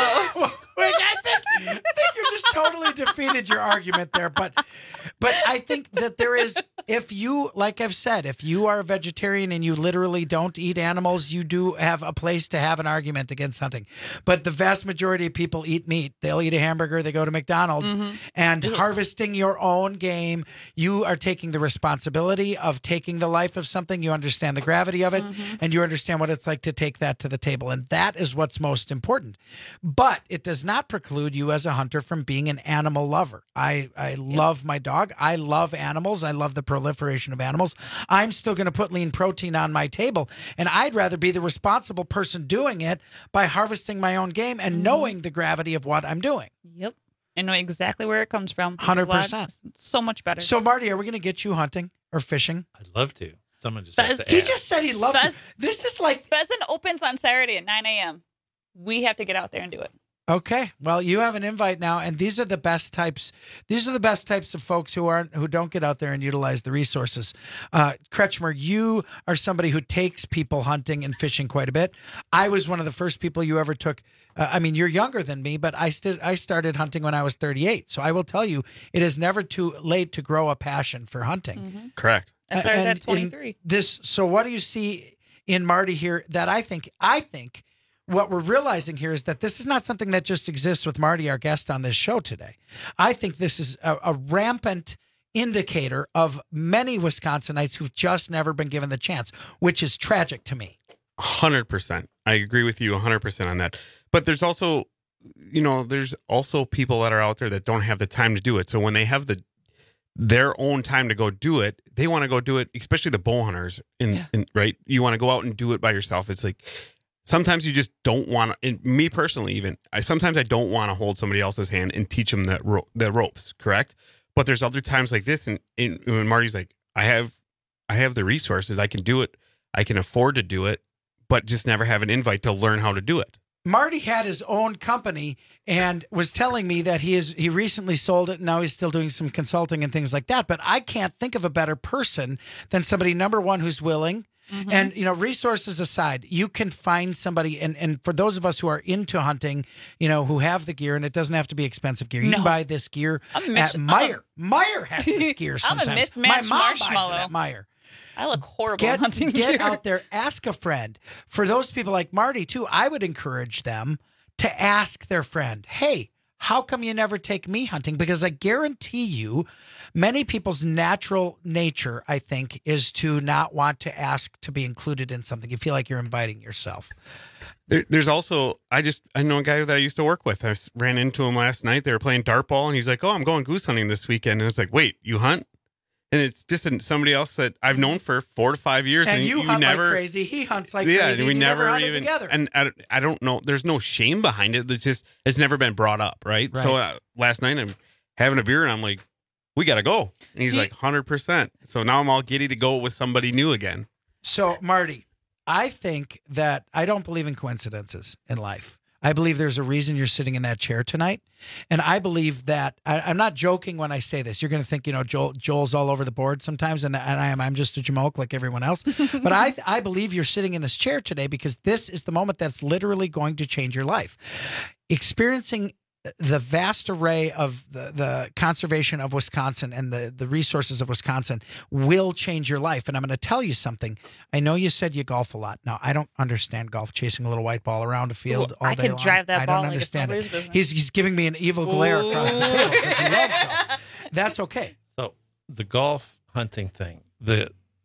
I think, I think you just totally defeated your argument there. But but I think that there is, if you, like I've said, if you are a vegetarian and you literally don't eat animals, you do have a place to have an argument against hunting. But the vast majority of people eat meat. They'll eat a hamburger, they go to McDonald's. Mhm. And Ugh. harvesting your own game, you are taking the responsibility of taking the life of something. You understand the gravity of it, Mhm. and you understand what it's like to take that to the table. And that is what's most important. But it does not preclude you as a hunter from being an animal lover. I, I love my dog. I love animals. I love the proliferation of animals. I'm still going to put lean protein on my table. And I'd rather be the responsible person doing it by harvesting my own game and knowing the gravity of what I'm doing. Yep. I know exactly where it comes from. one hundred percent. So much better. So, Marty, are we going to get you hunting or fishing? I'd love to. Someone just That has is- to He ask. just said he loved Fez- it. This is like, Pheasant opens on Saturday at nine a.m. We have to get out there and do it. okay, well, you have an invite now, and these are the best types. These are the best types of folks who aren't who don't get out there and utilize the resources. Uh, Kretschmer, you are somebody who takes people hunting and fishing quite a bit. I was one of the first people you ever took. Uh, I mean, you're younger than me, but I still I started hunting when I was thirty-eight. So I will tell you, it is never too late to grow a passion for hunting. Mm-hmm. Correct. I started And at in twenty-three. This. So what do you see in Marty here that I think I think what we're realizing here is that this is not something that just exists with Marty, our guest on this show today. I think this is a, a rampant indicator of many Wisconsinites who've just never been given the chance, which is tragic to me. one hundred percent. I agree with you one hundred percent on that. But there's also, you know, there's also people that are out there that don't have the time to do it. So when they have the their own time to go do it, they want to go do it, especially the bow hunters. In, Yeah. in right, you want to go out and do it by yourself. It's like sometimes you just don't want to. Me personally, even I sometimes I don't want to hold somebody else's hand and teach them that ro- the ropes. Correct. But there's other times like this, and, and when Marty's like, I have, I have the resources, I can do it, I can afford to do it, but just never have an invite to learn how to do it. Marty had his own company and was telling me that he is he recently sold it and now he's still doing some consulting and things like that. But I can't think of a better person than somebody, number one, who's willing. Mm-hmm. And, you know, resources aside, you can find somebody. And, and for those of us who are into hunting, you know, who have the gear, and it doesn't have to be expensive gear. You No. can buy this gear I'm a mis- at Meyer. Meyer has this gear I'm a sometimes. mismatched My mom buys it marshmallow. at Meyer. I look horrible Get, hunting get gear. out there, ask a friend. For those people like Marty, too, I would encourage them to ask their friend, hey, how come you never take me hunting? Because I guarantee you, many people's natural nature, I think, is to not want to ask to be included in something. You feel like you're inviting yourself. There, there's also, I just, I know a guy that I used to work with. I s- ran into him last night. They were playing dart ball, and he's like, oh, I'm going goose hunting this weekend. And it's like, wait, you hunt? And it's just an- somebody else that I've known for four to five years. And you, hunt never, like crazy. He hunts like yeah, crazy. we and you never, never hunted even, together. and I, I don't know, there's no shame behind it. It's just, it's never been brought up, right? So Right. uh, last night I'm having a beer, and I'm like, we got to go. And he's Do you- like, one hundred percent. So now I'm all giddy to go with somebody new again. So, Marty, I think that I don't believe in coincidences in life. I believe there's a reason you're sitting in that chair tonight. And I believe that I, I'm not joking when I say this. You're going to think, you know, Joel, Joel's all over the board sometimes. And, and I am, I'm just a jamoke like everyone else. But I, I believe you're sitting in this chair today because this is the moment that's literally going to change your life. Experiencing the vast array of the, the conservation of Wisconsin and the, the resources of Wisconsin will change your life. And I'm going to tell you something. I know you said you golf a lot. Now, I don't understand golf, chasing a little white ball around a field Ooh, all I day could long. drive that I ball don't like it's understand nobody's it. business. He's, he's giving me an evil glare across the table because he loves golf. That's okay. So the golf hunting thing, the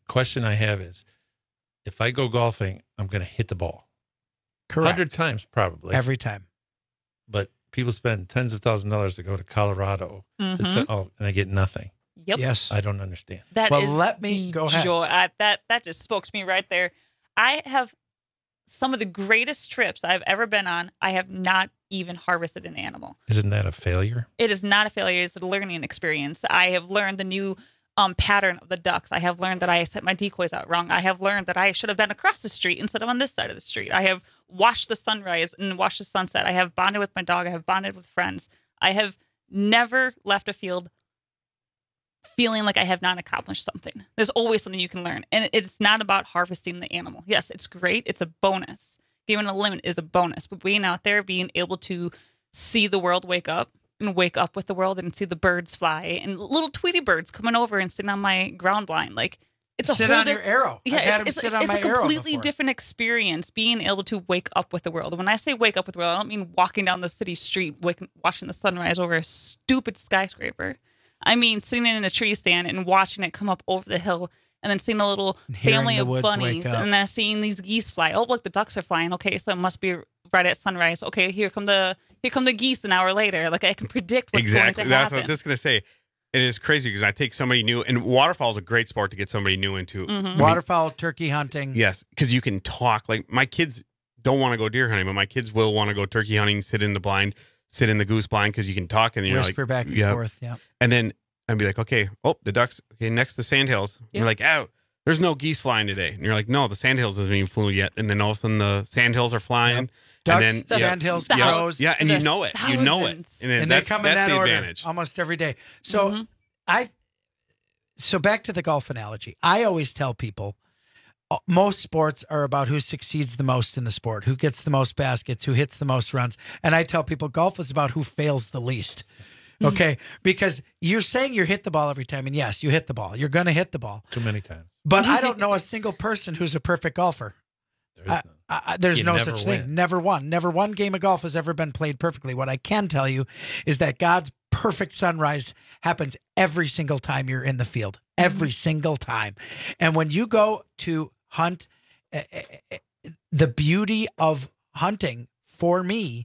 question I have is, if I go golfing, I'm going to hit the ball. Correct. Hundred times probably. Every time. But people spend tens of thousands of dollars to go to Colorado Mhm. to set, oh, and I get nothing. Yep. Yes. I don't understand. That Well, is let me- the go ahead. joy. I, that that just spoke to me right there. I have some of the greatest trips I've ever been on. I have not even harvested an animal. Isn't that a failure? It is not a failure. It's a learning experience. I have learned the new um, pattern of the ducks. I have learned that I set my decoys out wrong. I have learned that I should have been across the street instead of on this side of the street. I have watched the sunrise and watched the sunset. I have bonded with my dog. I have bonded with friends. I have never left a field feeling like I have not accomplished something. There's always something you can learn. And it's not about harvesting the animal. Yes, it's great. It's a bonus. Given a limit is a bonus. But being out there, being able to see the world wake up and wake up with the world and see the birds fly and little Tweety birds coming over and sitting on my ground blind. Like, it's a Sit whole on diff- your arrow. Yeah, I've had it's, him it's, sit on it's my a arrow completely before. different experience being able to wake up with the world. And when I say wake up with the world, I don't mean walking down the city street, waking, watching the sunrise over a stupid skyscraper. I mean sitting in a tree stand and watching it come up over the hill, and then seeing a little hearing family the of woods bunnies, wake up. and then seeing these geese fly. Oh, look, the ducks are flying. Okay, so it must be right at sunrise. Okay, here come the here come the geese an hour later. Like, I can predict what's Exactly. going to That's happen. what I was just gonna say. It is crazy because I take somebody new, and waterfowl is a great sport to get somebody new into. Mhm. I mean, Waterfowl, turkey hunting. yes, because you can talk. Like, my kids don't want to go deer hunting, but my kids will want to go turkey hunting, sit in the blind, sit in the goose blind, because you can talk and you're Whisper like, back and yeah. forth. Yeah. And then I'd be like, okay, oh, the ducks. Okay, next the sandhills. And Yep. you're like, oh, there's no geese flying today. And you're like, no, the sandhills hasn't even flown yet. And then all of a sudden the sandhills are flying. Ducks, and then sandhills, yeah, crows. yeah, and you There's know it. You know it. thousands. And, then And that's, they come in that's that the order advantage. almost every day. So Mhm. I, so back to the golf analogy. I always tell people, uh, most sports are about who succeeds the most in the sport, who gets the most baskets, who hits the most runs. And I tell people golf is about who fails the least. Okay. Because you're saying you hit the ball every time. And yes, you hit the ball. You're going to hit the ball. Too many times. But I don't know a single person who's a perfect golfer. There is I, none. I, I- there's You no never such win. thing. Never one. Never one game of golf has ever been played perfectly. What I can tell you is that God's perfect sunrise happens every single time you're in the field. Every single time. And when you go to hunt, eh, eh, eh, the beauty of hunting for me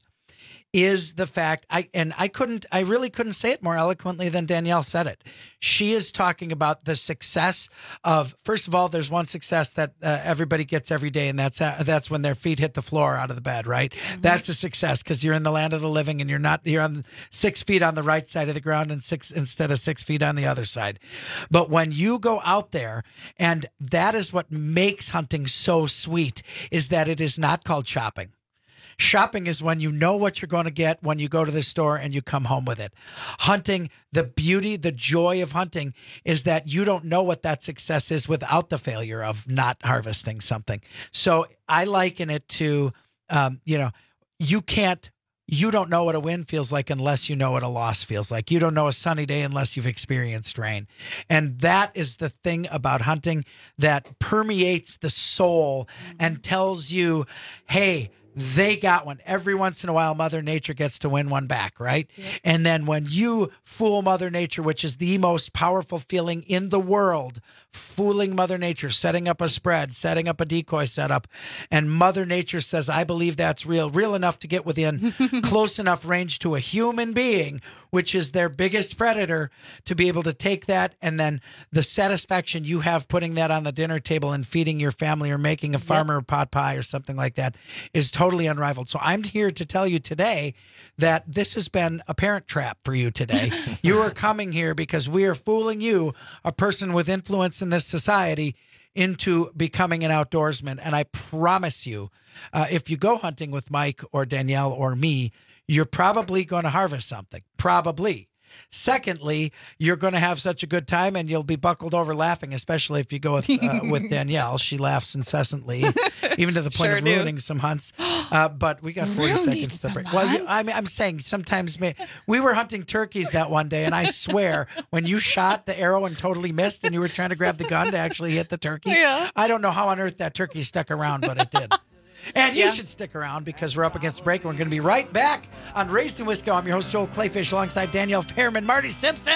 is the fact I and I couldn't I really couldn't say it more eloquently than Danielle said it. She is talking about the success of, first of all, there's one success that uh, everybody gets every day, and that's uh, that's when their feet hit the floor out of the bed, right? That's a success because you're in the land of the living and you're not you're on six feet on the right side of the ground and six instead of six feet on the other side. But when you go out there, and that is what makes hunting so sweet, is that it is not called shopping. Shopping is when you know what you're going to get when you go to the store and you come home with it. Hunting, the beauty, the joy of hunting is that you don't know what that success is without the failure of not harvesting something. So I liken it to, um, you know, you can't, you don't know what a win feels like unless you know what a loss feels like. You don't know a sunny day unless you've experienced rain. And that is the thing about hunting that permeates the soul and tells you, hey, they got one. Every once in a while, Mother Nature gets to win one back, right? Yep. And then when you fool Mother Nature, which is the most powerful feeling in the world, fooling Mother Nature, setting up a spread, setting up a decoy setup, and Mother Nature says, I believe that's real, real enough to get within close enough range to a human being, which is their biggest predator, to be able to take that, and then the satisfaction you have putting that on the dinner table and feeding your family or making a farmer yep. pot pie or something like that is totally unrivaled. So I'm here to tell you today that this has been a parent trap for you today. You are coming here because we are fooling you, a person with influence in this society, into becoming an outdoorsman. And I promise you, uh, if you go hunting with Mike or Danielle or me, you're probably going to harvest something. Probably. Secondly, you're going to have such a good time and you'll be buckled over laughing, especially if you go with, uh, with Danielle. She laughs incessantly, even to the point Sure of do. ruining some hunts. Uh, but we got forty Ruining seconds to some break. Well, you, hunts? I mean, I'm saying sometimes may, we were hunting turkeys that one day, and I swear when you shot the arrow and totally missed and you were trying to grab the gun to actually hit the turkey, Yeah. I don't know how on earth that turkey stuck around, but it did. And you Yeah. should stick around because we're up against the break and we're going to be right back on Raised in Wisco. I'm your host, Joel Clayfish, alongside Danielle Pearman, Marty Simpson,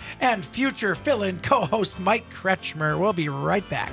and future fill-in co-host Mike Kretschmer. We'll be right back.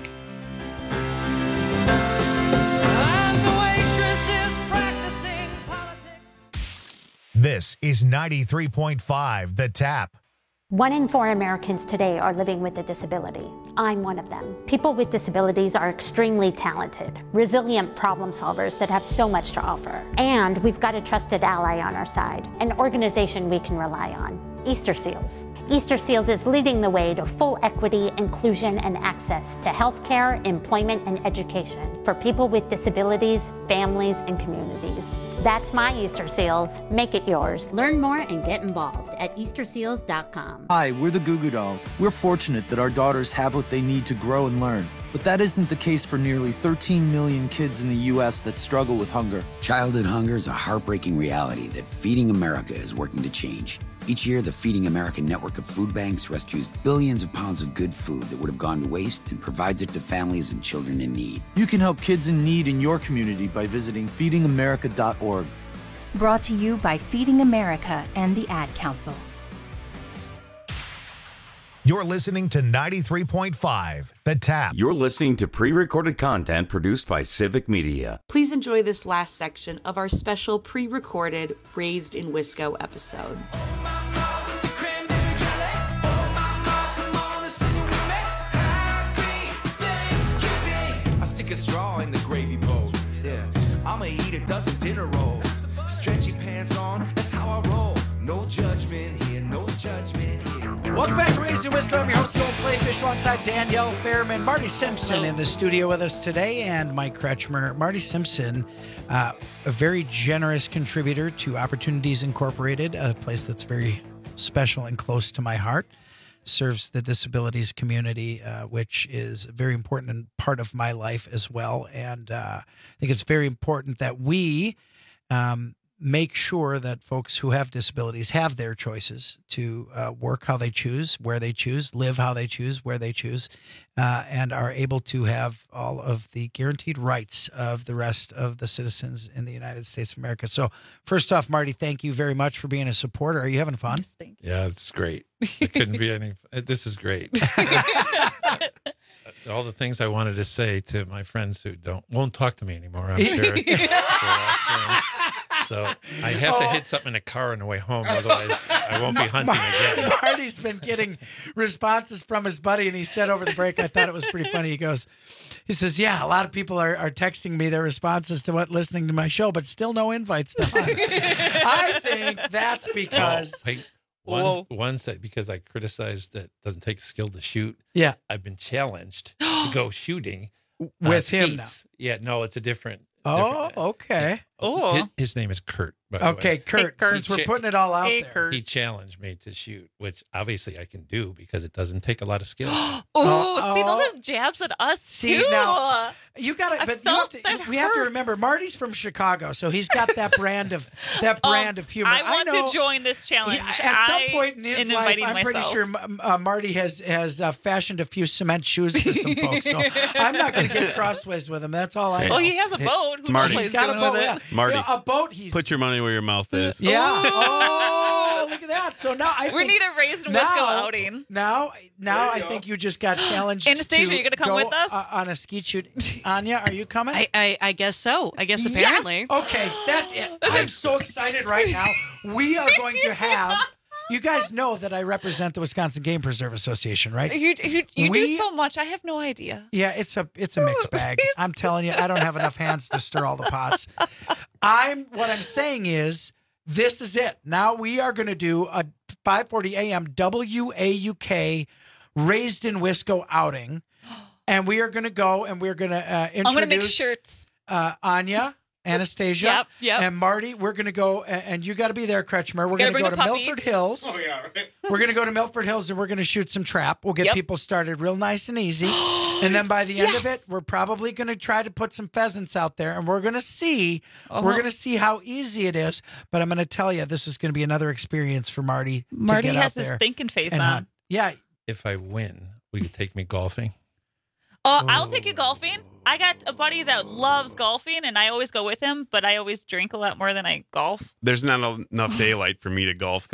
This is ninety-three point five The Tap. One in four Americans today are living with a disability. I'm one of them. People with disabilities are extremely talented, resilient problem solvers that have so much to offer. And we've got a trusted ally on our side, an organization we can rely on, Easter Seals. Easter Seals is leading the way to full equity, inclusion, and access to healthcare, employment, and education for people with disabilities, families, and communities. That's my Easter Seals. Make it yours. Learn more and get involved at Easter Seals dot com. Hi, we're the Goo Goo Dolls. We're fortunate that our daughters have what they need to grow and learn. But that isn't the case for nearly thirteen million kids in the U S that struggle with hunger. Childhood hunger is a heartbreaking reality that Feeding America is working to change. Each year, the Feeding America network of food banks rescues billions of pounds of good food that would have gone to waste and provides it to families and children in need. You can help kids in need in your community by visiting feeding america dot org. Brought to you by Feeding America and the Ad Council. You're listening to ninety-three point five The Tap. You're listening to pre-recorded content produced by Civic Media. Please enjoy this last section of our special pre-recorded Raised in Wisco episode. I stick a straw in the gravy bowl. Yeah, I'ma eat a dozen dinner rolls. Stretchy pants on, that's how I roll. No judgment here, no judgment here. Welcome back to Raised in Wisco. I'm your host, Joel Playfish, alongside Danielle Fairman, Marty Simpson in the studio with us today, and Mike Kretschmer. Marty Simpson, uh, a very generous contributor to Opportunities Incorporated, a place that's very special and close to my heart. Serves the disabilities community, uh, which is a very important part of my life as well. And uh, I think it's very important that we um, make sure that folks who have disabilities have their choices to uh, work how they choose, where they choose, live how they choose, where they choose, uh, and are able to have all of the guaranteed rights of the rest of the citizens in the United States of America. So first off, Marty, thank you very much for being a supporter. Are you having fun? Yes, thank you. Yeah, it's great. It couldn't be any. This is great. All the things I wanted to say to my friends who don't won't talk to me anymore, I'm sure. So, so I have to hit something in a car on the way home, otherwise I won't be hunting again. Marty's been getting responses from his buddy, and he said over the break, I thought it was pretty funny. He goes, he says, yeah, a lot of people are, are texting me their responses to what listening to my show, but still no invites to hunt. I think that's because... Oh, hey, One's, one's that because I criticized that it doesn't take skill to shoot. Yeah. I've been challenged to go shooting with uh, him now. Yeah, no, it's a different. Oh, different, okay. Oh, his, his name is Kurt. By the okay, way. Kurt. Hey, Kurt. Since we're cha- putting it all out hey, there, Kurt. He challenged me to shoot, which obviously I can do because it doesn't take a lot of skill. Oh, Oh, see, oh. those are jabs at us See, too. now, you got I to, but you have felt to, that we have to hurt. remember Marty's from Chicago, so he's got that brand of that Um, brand of humor. I want know, to join this challenge. Yeah, at some I point in his am life, inviting I'm pretty myself. sure M- uh, Marty has has uh, fashioned a few cement shoes for some folks. So I'm not going to get crossways with him. That's all I know. Well, he has a boat. Who Marty. knows what He's he's got a doing boat. with Yeah. it? Marty, Yeah, a boat. He's put your money where your mouth is. yeah. Oh, look at that. So now I We think need a Raised in now, Wisco outing. Now, now I think you just got challenged. Anastasia, to you gonna come go, with us? uh, on a ski shoot? Anya, are you coming? I, I, I guess so. I guess apparently. Yes! Okay, that's it. I'm so excited right now. We are going to have. You guys know that I represent the Wisconsin Game Preserve Association, right? You, you, you We- do so much. I have no idea. Yeah, it's a it's a mixed bag. I'm telling you, I don't have enough hands to stir all the pots. I'm what I'm saying is this is it. Now we are going to do a five forty a.m. W A U K Raised in Wisco outing, and we are going to go and we're going to uh, introduce. I'm going to make shirts. Uh, Anya, Anastasia, Yep, yep. and Marty. We're going to go, and, and you got to be there, Kretschmer. We're Gotta going to go bring to the puppies. Milford Hills. Oh yeah, right. We're going to go to Milford Hills and we're going to shoot some trap. We'll get Yep. people started real nice and easy. And then by the end of Yes. it, we're probably going to try to put some pheasants out there and we're going to see, Uh-huh. we're going to see how easy it is. But I'm going to tell you, this is going to be another experience for Marty. Marty to get has out this there thinking face and on. hunt. Yeah. If I win, will you take me golfing? Uh, I'll take you golfing. I got a buddy that loves golfing, and I always go with him, but I always drink a lot more than I golf. There's not enough daylight for me to golf because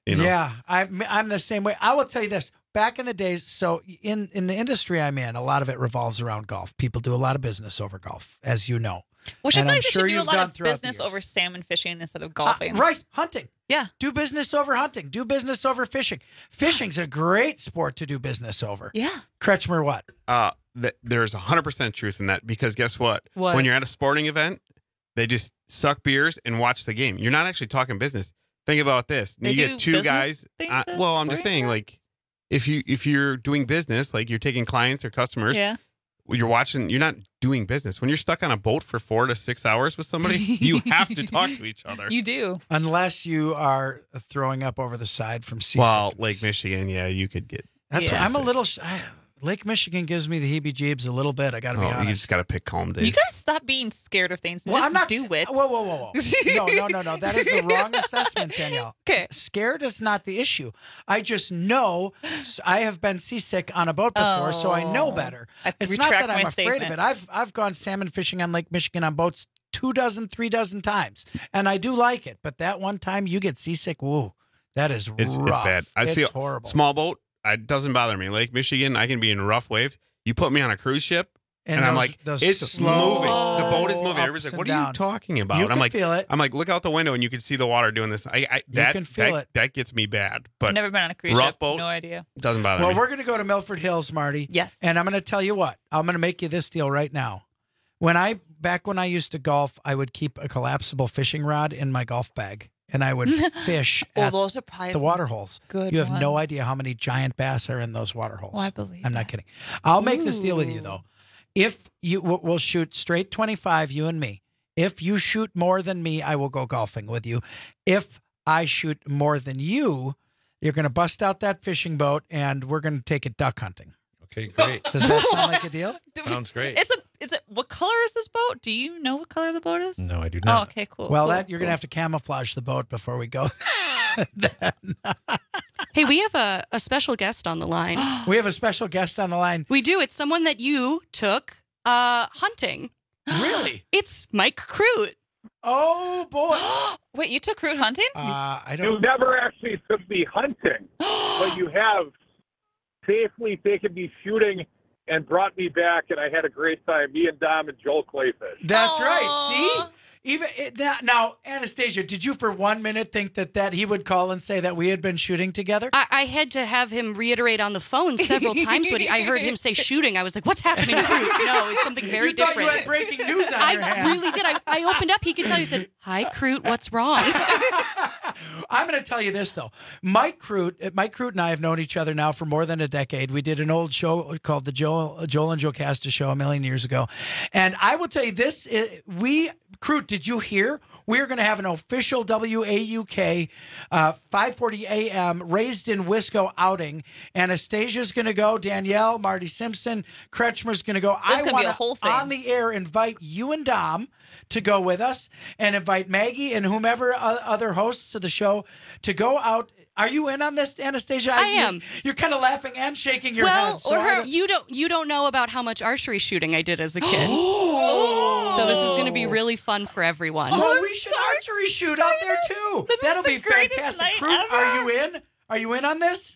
You know? Yeah, I'm I'm the same way. I will tell you this. Back in the days, so in, in the industry I'm in, a lot of it revolves around golf. People do a lot of business over golf, as you know. Which I And feel I'm like they sure should do a you've lot gone of throughout the business years. over salmon fishing instead of Uh, golfing. right, hunting. Yeah. Do business over hunting. Do business over fishing. Fishing's a great sport to do business over. Yeah. Kretschmer, what? Uh, th- there's one hundred percent truth in that because guess what? What? When you're at a sporting event, they just suck beers and watch the game. You're not actually talking business. Think about this. They you do get two business guys. things Uh, at well, I'm just sporting saying, like, if you if you're doing business, like you're taking clients or customers, Yeah. you're watching. You're not doing business. When you're stuck on a boat for four to six hours with somebody, you have to talk to each other. You do. Unless you are throwing up over the side from seasickness. Well, Lake Michigan, yeah, you could get. That's Yeah. I'm a little. sh- I, Lake Michigan gives me the heebie-jeebs a little bit. I got to be Oh, honest. you just got to pick calm days. You gotta stop being scared of things and Well, just I'm not do it. Whoa, whoa, whoa, whoa! No, no, no, no. That is the wrong assessment, Danielle. Okay. Scared is not the issue. I just know s- I have been seasick on a boat before, so I know Oh. better. I It's not retract that I'm my afraid of statement. it. I've I've gone salmon fishing on Lake Michigan on boats two dozen, three dozen times, and I do like it. But that one time you get seasick, woo, that is It's, rough. it's bad. I it's see a horrible. small boat. It doesn't bother me. Lake Michigan, I can be in rough waves. You put me on a cruise ship, and, And I'm those- like, those it's slow moving. The boat is moving. ups Everybody's like, and what are you downs. talking about? You I'm can like, feel it. I'm like, look out the window and you can see the water doing this. I, I that can feel that, it. that gets me bad. But I've never been on a cruise rough ship. boat, No idea. doesn't bother Well, me. we're going to go to Milford Hills, Marty. Yes. And I'm going to tell you what. I'm going to make you this deal right now. When I back when I used to golf, I would keep a collapsible fishing rod in my golf bag, and I would fish Oh, at those are probably the some water holes. good You have no ones. idea how many giant bass are in those water holes. Oh, I believe I'm that. not kidding. I'll make this deal with you Ooh. though. If you we'll we'll shoot straight twenty-five, you and me. If you shoot more than me, I will go golfing with you. If I shoot more than you, you're going to bust out that fishing boat, and we're going to take it duck hunting. Okay, great. Does that sound like a deal? Sounds great. It's a. Is it? What color is this boat? Do you know what color the boat is? No, I do Oh, not. okay, cool. Well, cool, that you're going to cool. have to camouflage the boat before we go. Hey, we have a, a special guest on the line. We have a special guest on the line. We do. It's someone that you took uh, hunting. Really? It's Mike Crute. Oh boy! Wait, you took root hunting? Uh, I You don't. never actually took me hunting, but you have safely taken me shooting and brought me back, and I had a great time. Me and Dom and Joel Clayfish. That's right. See, even it, that, now, Anastasia, did you for one minute think that that he would call and say that we had been shooting together? I, I had to have him reiterate on the phone several times when he, I heard him say shooting. I was like, what's happening, Crute? No, it's something very you thought different. you had breaking news on I your hands. really did. I, I opened up. He could tell you, said, hi, Crute, what's wrong? I'm going to tell you this though. Mike Crute, Mike Crute and I have known each other now for more than a decade. We did an old show called the Joel, Joel and Joe Casta Show a million years ago, and I will tell you this: is, we Crute, did you hear? We are going to have an official W A U K uh, five forty A M Raised in Wisco outing. Anastasia's going to go. Danielle, Marty Simpson, Kretschmer's going to go. This is I gonna want be a whole thing. on the air invite you and Dom to go with us, and invite Maggie and whomever uh, other hosts of the show to go out. Are you in on this, Anastasia? I you- am. You're kind of laughing and shaking your well, head. so or I her, don't- you don't you don't know about how much archery shooting I did as a kid. So this is going to be really fun for everyone. Oh, we should archery shoot out there too. This is That'll the be greatest fantastic. night Crute, ever. are you in? Are you in on this?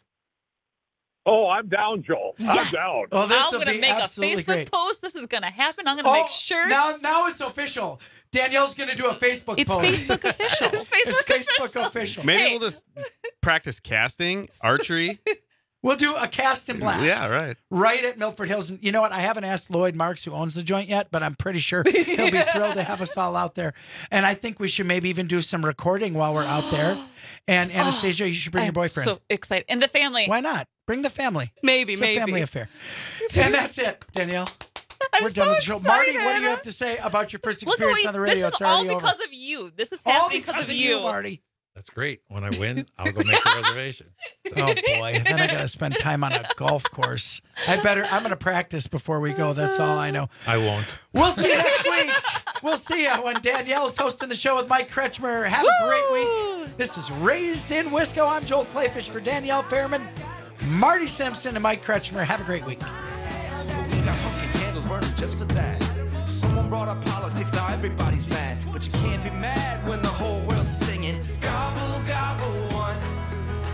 Oh, I'm down, Joel. I'm Yes. down. Oh, this I'm will gonna be make a absolutely Facebook great. post. This is gonna happen. I'm gonna Oh, make sure. now, now it's official. Danielle's going to do a Facebook It's post. Facebook official. It's It's Facebook Facebook official. Maybe Hey. we'll just practice casting, archery. We'll do a cast and blast. Yeah, right. Right at Milford Hills. And you know what? I haven't asked Lloyd Marks, who owns the joint yet, but I'm pretty sure he'll be thrilled to have us all out there. And I think we should maybe even do some recording while we're out there. And Anastasia, you should bring your I'm boyfriend. so excited. And the family. Why not? Bring the family. Maybe, It's maybe. a family affair. And that's it, Danielle. I'm We're so done with the show. Marty, what do excited. you have to say about your first Look at experience what on the you- radio? This It's is all already because over. of you. This is All happening because because of of you, you. Marty. That's great. When I win, I'll go make the reservations. So, Oh boy, then I got to spend time on a golf course. I better. I'm going to practice before we go. That's all I know. I won't. We'll see you next week. We'll see you when Danielle's hosting the show with Mike Kretschmer. Have a great week. This is Raised in Wisco. I'm Joel Clayfish for Danielle Fairman, Marty Simpson, and Mike Kretschmer. Have a great week. We got pumpkin candles burning just for that. Someone brought up politics, now everybody's mad. But you can't be mad when the whole world's singing. Gobble, gobble, one.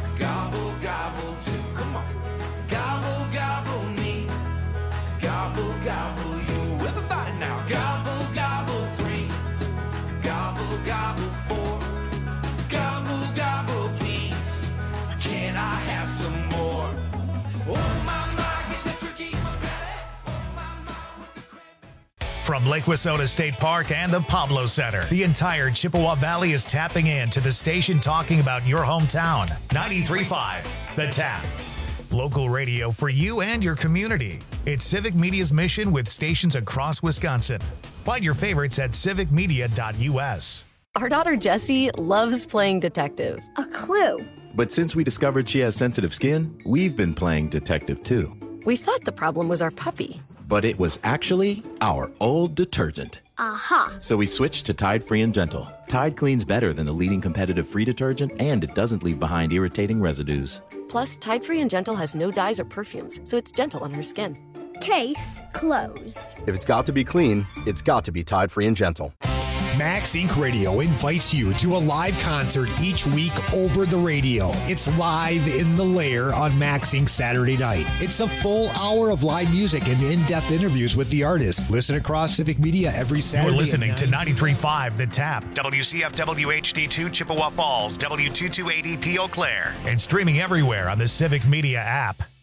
gobble for. Gobble, gobble, please. Can I have some more? Oh, my, my, get the turkey in my belly. From Lake Wissota State Park and the Pablo Center, the entire Chippewa Valley is tapping in to the station talking about your hometown. ninety-three point five, The Tap. Local radio for you and your community. It's Civic Media's mission with stations across Wisconsin. Find your favorites at civic media dot u s. Our daughter Jessie loves playing detective. A clue. But since we discovered she has sensitive skin, we've been playing detective too. We thought the problem was our puppy. But it was actually our old detergent. Aha. So we switched to Tide Free and Gentle. Tide cleans better than the leading competitive free detergent, and it doesn't leave behind irritating residues. Plus, Tide Free and Gentle has no dyes or perfumes, so it's gentle on her skin. Case closed. If it's got to be clean, it's got to be Tide Free and Gentle. Max Incorporated. Radio invites you to a live concert each week over the radio. It's Live in the Lair on Max Incorporated. Saturday night. It's a full hour of live music and in-depth interviews with the artist. Listen across Civic Media every Saturday. You're listening to ninety-three point five The Tap, W C F W H D two Chippewa Falls, W two two eight E P Eau Claire, and streaming everywhere on the Civic Media app.